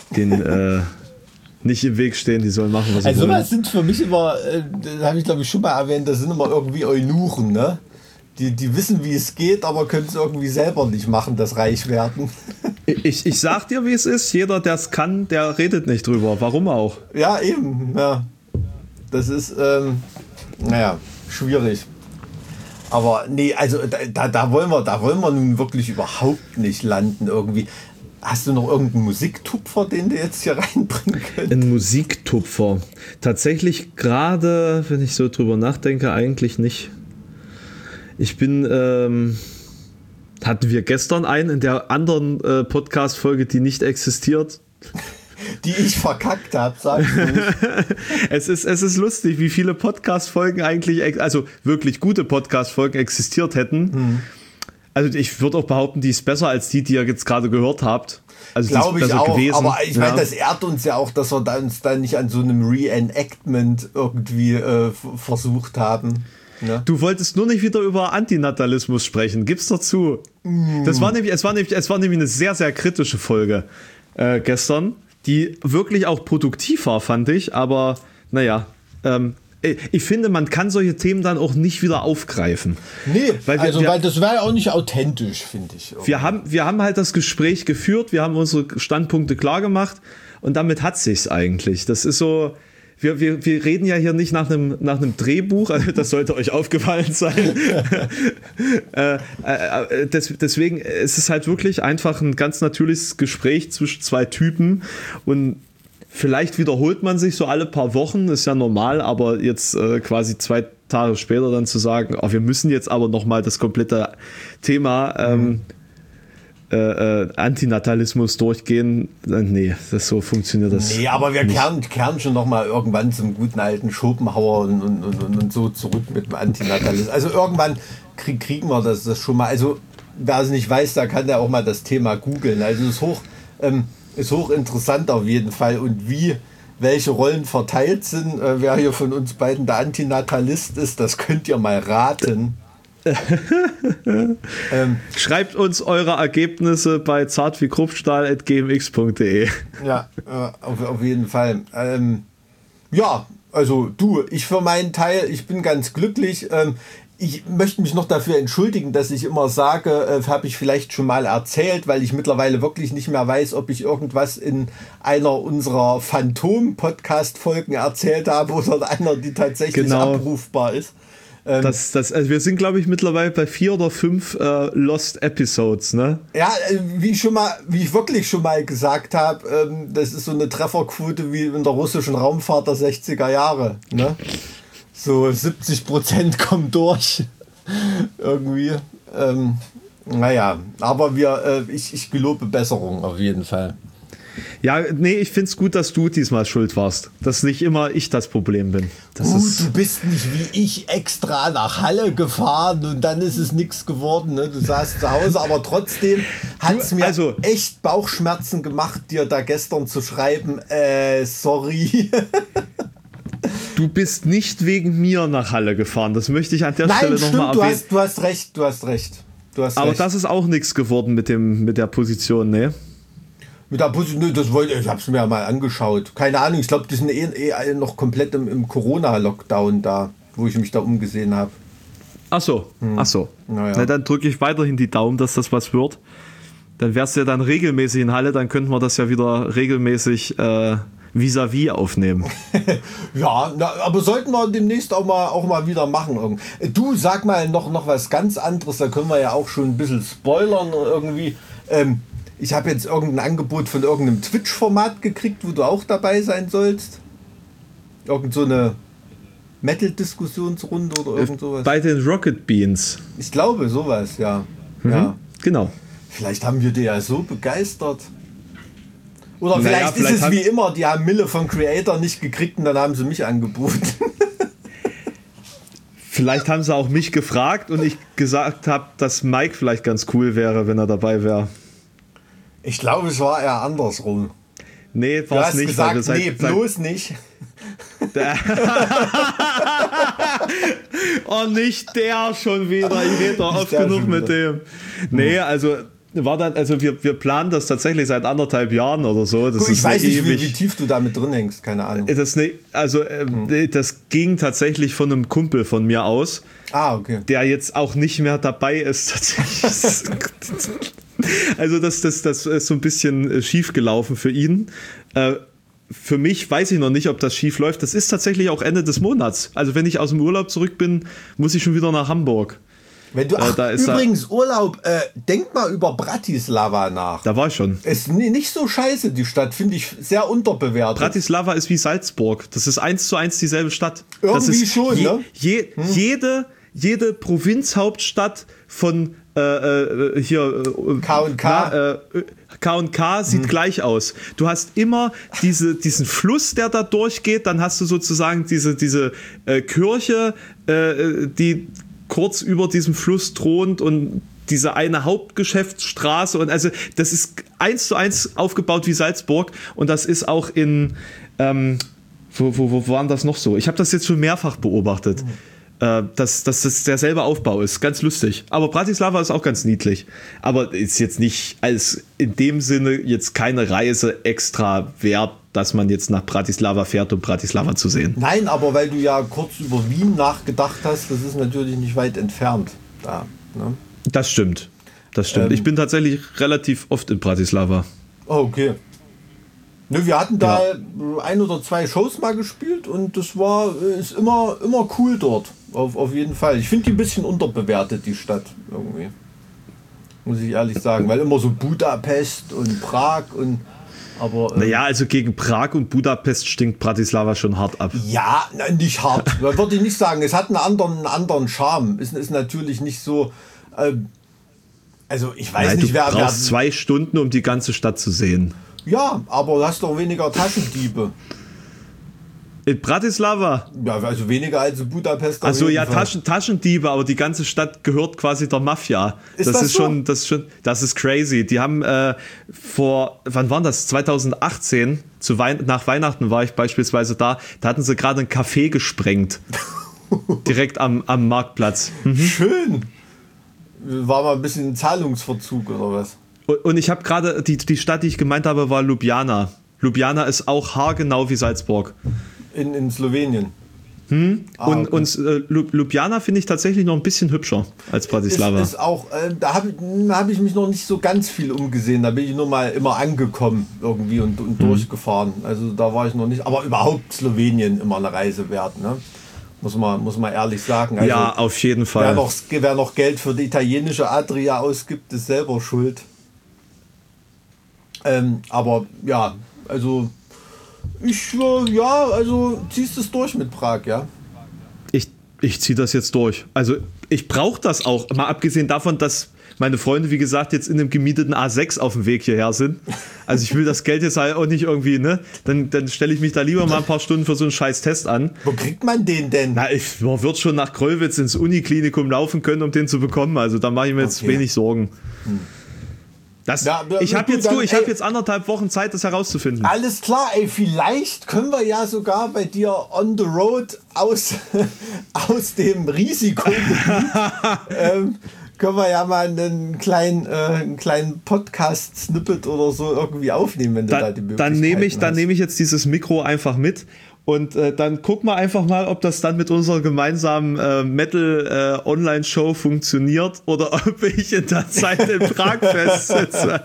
nicht im Weg stehen, die sollen machen, was sie wollen. Also sowas sind für mich immer, das habe ich glaube ich schon mal erwähnt, das sind immer irgendwie Eunuchen, ne? Die wissen, wie es geht, aber können es irgendwie selber nicht machen, das Reichwerden. Ich sag dir, wie es ist, jeder, der es kann, der redet nicht drüber. Warum auch? Ja, eben, ja. Das ist, schwierig. Aber nee, also da wollen wir nun wirklich überhaupt nicht landen irgendwie. Hast du noch irgendeinen Musiktupfer, den du jetzt hier reinbringen könntest? Ein Musiktupfer. Tatsächlich gerade, wenn ich so drüber nachdenke, eigentlich nicht. Ich bin, hatten wir gestern einen in der anderen Podcast-Folge, die nicht existiert. Die ich verkackt habe, sagst du nicht. Es ist lustig, wie viele Podcast-Folgen eigentlich, also wirklich gute Podcast-Folgen existiert hätten. Also ich würde auch behaupten, die ist besser als die ihr jetzt gerade gehört habt. Also glaube ich auch, gewesen. Aber ich meine, das ehrt uns ja auch, dass wir uns da nicht an so einem Reenactment irgendwie versucht haben. Ne? Du wolltest nur nicht wieder über Antinatalismus sprechen, gib's doch zu. Es war nämlich eine sehr, sehr kritische Folge gestern, die wirklich auch produktiv war, fand ich, aber naja, ich finde, man kann solche Themen dann auch nicht wieder aufgreifen. Nee, weil das wäre ja auch nicht authentisch, finde ich. Wir haben halt das Gespräch geführt, wir haben unsere Standpunkte klar gemacht und damit hat sich's eigentlich. Das ist so, wir reden ja hier nicht nach einem Drehbuch, also das sollte euch aufgefallen sein. Deswegen ist es halt wirklich einfach ein ganz natürliches Gespräch zwischen zwei Typen und vielleicht wiederholt man sich so alle paar Wochen, ist ja normal, aber jetzt quasi 2 Tage später dann zu sagen, wir müssen jetzt aber nochmal das komplette Thema Antinatalismus durchgehen, nee, so funktioniert das nicht. Nee, aber wir kehren schon nochmal irgendwann zum guten alten Schopenhauer und so zurück mit dem Antinatalismus. Also irgendwann kriegen wir das schon mal. Also wer es nicht weiß, da kann ja auch mal das Thema googeln. Also es ist hochinteressant auf jeden Fall und welche Rollen verteilt sind, wer hier von uns beiden der Antinatalist ist, das könnt ihr mal raten. Schreibt uns eure Ergebnisse bei zartwiekruppstahl@gmx.de. Ja, auf jeden Fall. Ja, also ich für meinen Teil, ich bin ganz glücklich. Ich möchte mich noch dafür entschuldigen, dass ich immer sage, habe ich vielleicht schon mal erzählt, weil ich mittlerweile wirklich nicht mehr weiß, ob ich irgendwas in einer unserer Phantom-Podcast-Folgen erzählt habe oder einer, die tatsächlich abrufbar ist. Also wir sind, glaube ich, mittlerweile bei 4 oder 5 Lost Episodes, ne? Ja, wie ich wirklich schon mal gesagt habe, das ist so eine Trefferquote wie in der russischen Raumfahrt der 60er Jahre, ne? So 70% kommen durch. Irgendwie. Naja, aber ich gelobe Besserung auf jeden Fall. Ja, nee, ich find's gut, dass du diesmal schuld warst. Dass nicht immer ich das Problem bin. Du bist nicht wie ich extra nach Halle gefahren und dann ist es nichts geworden. Ne? Du saßt zu Hause, aber trotzdem hat es mir echt Bauchschmerzen gemacht, dir da gestern zu schreiben, sorry. Du bist nicht wegen mir nach Halle gefahren. Das möchte ich an der Stelle nochmal erwähnen. Du hast recht. Aber das ist auch nichts geworden mit der Position, ne? Mit der Position, ich habe es mir ja mal angeschaut. Keine Ahnung, ich glaube, die sind eh noch komplett im Corona-Lockdown da, wo ich mich da umgesehen habe. Ach so. Naja. Na, dann drücke ich weiterhin die Daumen, dass das was wird. Dann wärst du ja dann regelmäßig in Halle, dann könnten wir das ja wieder regelmäßig vis-à-vis aufnehmen. Ja, aber sollten wir demnächst auch mal wieder machen. Du, sag mal noch was ganz anderes, da können wir ja auch schon ein bisschen spoilern irgendwie. Ich habe jetzt irgendein Angebot von irgendeinem Twitch-Format gekriegt, wo du auch dabei sein sollst. Irgend so eine Metal-Diskussionsrunde oder irgend sowas. Bei den Rocket Beans. Ich glaube, sowas, ja. Mhm, ja. Genau. Vielleicht haben wir die ja so begeistert. Oder vielleicht ist es wie immer, die haben Mille von Creator nicht gekriegt und dann haben sie mich angeboten. Vielleicht haben sie auch mich gefragt und ich gesagt habe, dass Mike vielleicht ganz cool wäre, wenn er dabei wäre. Ich glaube, es war eher andersrum. Nee, war es nicht. Gesagt, bloß nicht. Oh, nicht der schon wieder. Ich rede doch oft genug mit dem. Nee, also wir planen das tatsächlich seit 1,5 Jahren oder so. Das ich weiß nicht, wie tief du damit drin hängst, keine Ahnung. Das ging tatsächlich von einem Kumpel von mir aus. Okay. Der jetzt auch nicht mehr dabei ist, tatsächlich. Also das ist so ein bisschen schief gelaufen für ihn. Für mich weiß ich noch nicht, ob das schief läuft. Das ist tatsächlich auch Ende des Monats. Also wenn ich aus dem Urlaub zurück bin, muss ich schon wieder nach Hamburg. Wenn du, übrigens Urlaub, denk mal über Bratislava nach. Da war ich schon. Ist nicht so scheiße, die Stadt, finde ich sehr unterbewertet. Bratislava ist wie Salzburg. Das ist 1:1 dieselbe Stadt. Irgendwie schon, ne? Jede Provinzhauptstadt von K&K sieht gleich aus. Du hast immer diesen Fluss, der da durchgeht, dann hast du sozusagen diese Kirche, die kurz über diesem Fluss thront und diese eine Hauptgeschäftsstraße und also das ist 1:1 aufgebaut wie Salzburg und das ist auch in wo waren das noch so? Ich habe das jetzt schon mehrfach beobachtet. Dass das derselbe Aufbau ist. Ganz lustig. Aber Bratislava ist auch ganz niedlich. Aber ist jetzt nicht als in dem Sinne jetzt keine Reise extra wert, dass man jetzt nach Bratislava fährt, um Bratislava zu sehen. Nein, aber weil du ja kurz über Wien nachgedacht hast, das ist natürlich nicht weit entfernt. Da, ne? Das stimmt. Ich bin tatsächlich relativ oft in Bratislava. Oh, okay. Ne, wir hatten da 1 oder 2 Shows mal gespielt und das ist immer cool dort. Auf jeden Fall. Ich finde die ein bisschen unterbewertet, die Stadt irgendwie. Muss ich ehrlich sagen. Weil immer so Budapest und Prag und. Aber. Naja, also gegen Prag und Budapest stinkt Bratislava schon hart ab. Ja, nicht hart. Da würde ich nicht sagen. Es hat einen anderen Charme. Ist natürlich nicht so. Also ich weiß nicht, wer. Du brauchst 2 Stunden, um die ganze Stadt zu sehen. Ja, aber du hast doch weniger Taschendiebe. In Bratislava? Ja, also weniger als in Budapest. Also ja, Taschendiebe, aber die ganze Stadt gehört quasi der Mafia. Das ist crazy. Die haben wann war das? 2018, nach Weihnachten war ich beispielsweise da hatten sie gerade ein Café gesprengt. Direkt am Marktplatz. Mhm. Schön. War mal ein bisschen Zahlungsverzug oder was? Und ich habe gerade, die Stadt, die ich gemeint habe, war Ljubljana. Ljubljana ist auch haargenau wie Salzburg. In Slowenien. Und Ljubljana finde ich tatsächlich noch ein bisschen hübscher als Bratislava. Ist auch, da hab ich mich noch nicht so ganz viel umgesehen. Da bin ich nur mal immer angekommen irgendwie und durchgefahren. Also da war ich noch nicht. Aber überhaupt Slowenien immer eine Reise wert. Ne? Muss man ehrlich sagen. Also, ja, auf jeden Fall. Wer noch Geld für die italienische Adria ausgibt, ist selber schuld. Aber ja, also ziehst es durch mit Prag, ja? Ich ziehe das jetzt durch. Also ich brauche das auch. Mal abgesehen davon, dass meine Freunde, wie gesagt, jetzt in einem gemieteten A6 auf dem Weg hierher sind. Also ich will das Geld jetzt halt auch nicht irgendwie, ne? Dann stelle ich mich da lieber mal ein paar Stunden für so einen scheiß Test an. Wo kriegt man den denn? Na, man wird schon nach Kröllwitz ins Uniklinikum laufen können, um den zu bekommen. Also da mache ich mir jetzt wenig Sorgen. Ich habe jetzt 1,5 Wochen Zeit, das herauszufinden. Alles klar, ey, vielleicht können wir ja sogar bei dir on the road aus dem Risikogebiet können wir ja mal einen kleinen Podcast-Snippet oder so irgendwie aufnehmen, wenn du da die Möglichkeit hast. Dann nehme ich jetzt dieses Mikro einfach mit und dann gucken wir einfach mal, ob das dann mit unserer gemeinsamen Metal-Online-Show funktioniert oder ob ich in der Zeit in Prag festsitze.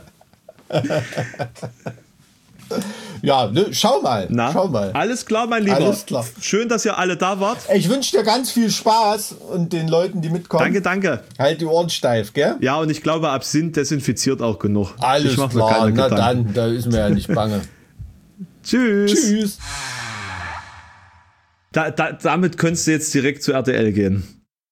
Ja, ne, schau mal. Alles klar, mein Lieber. Alles klar. Schön, dass ihr alle da wart. Ich wünsche dir ganz viel Spaß und den Leuten, die mitkommen. Danke. Halt die Ohren steif, gell? Ja, und ich glaube, Absinth desinfiziert auch genug. Alles klar, na dann, da ist mir ja nicht bange. Tschüss. Damit könntest du jetzt direkt zu RTL gehen.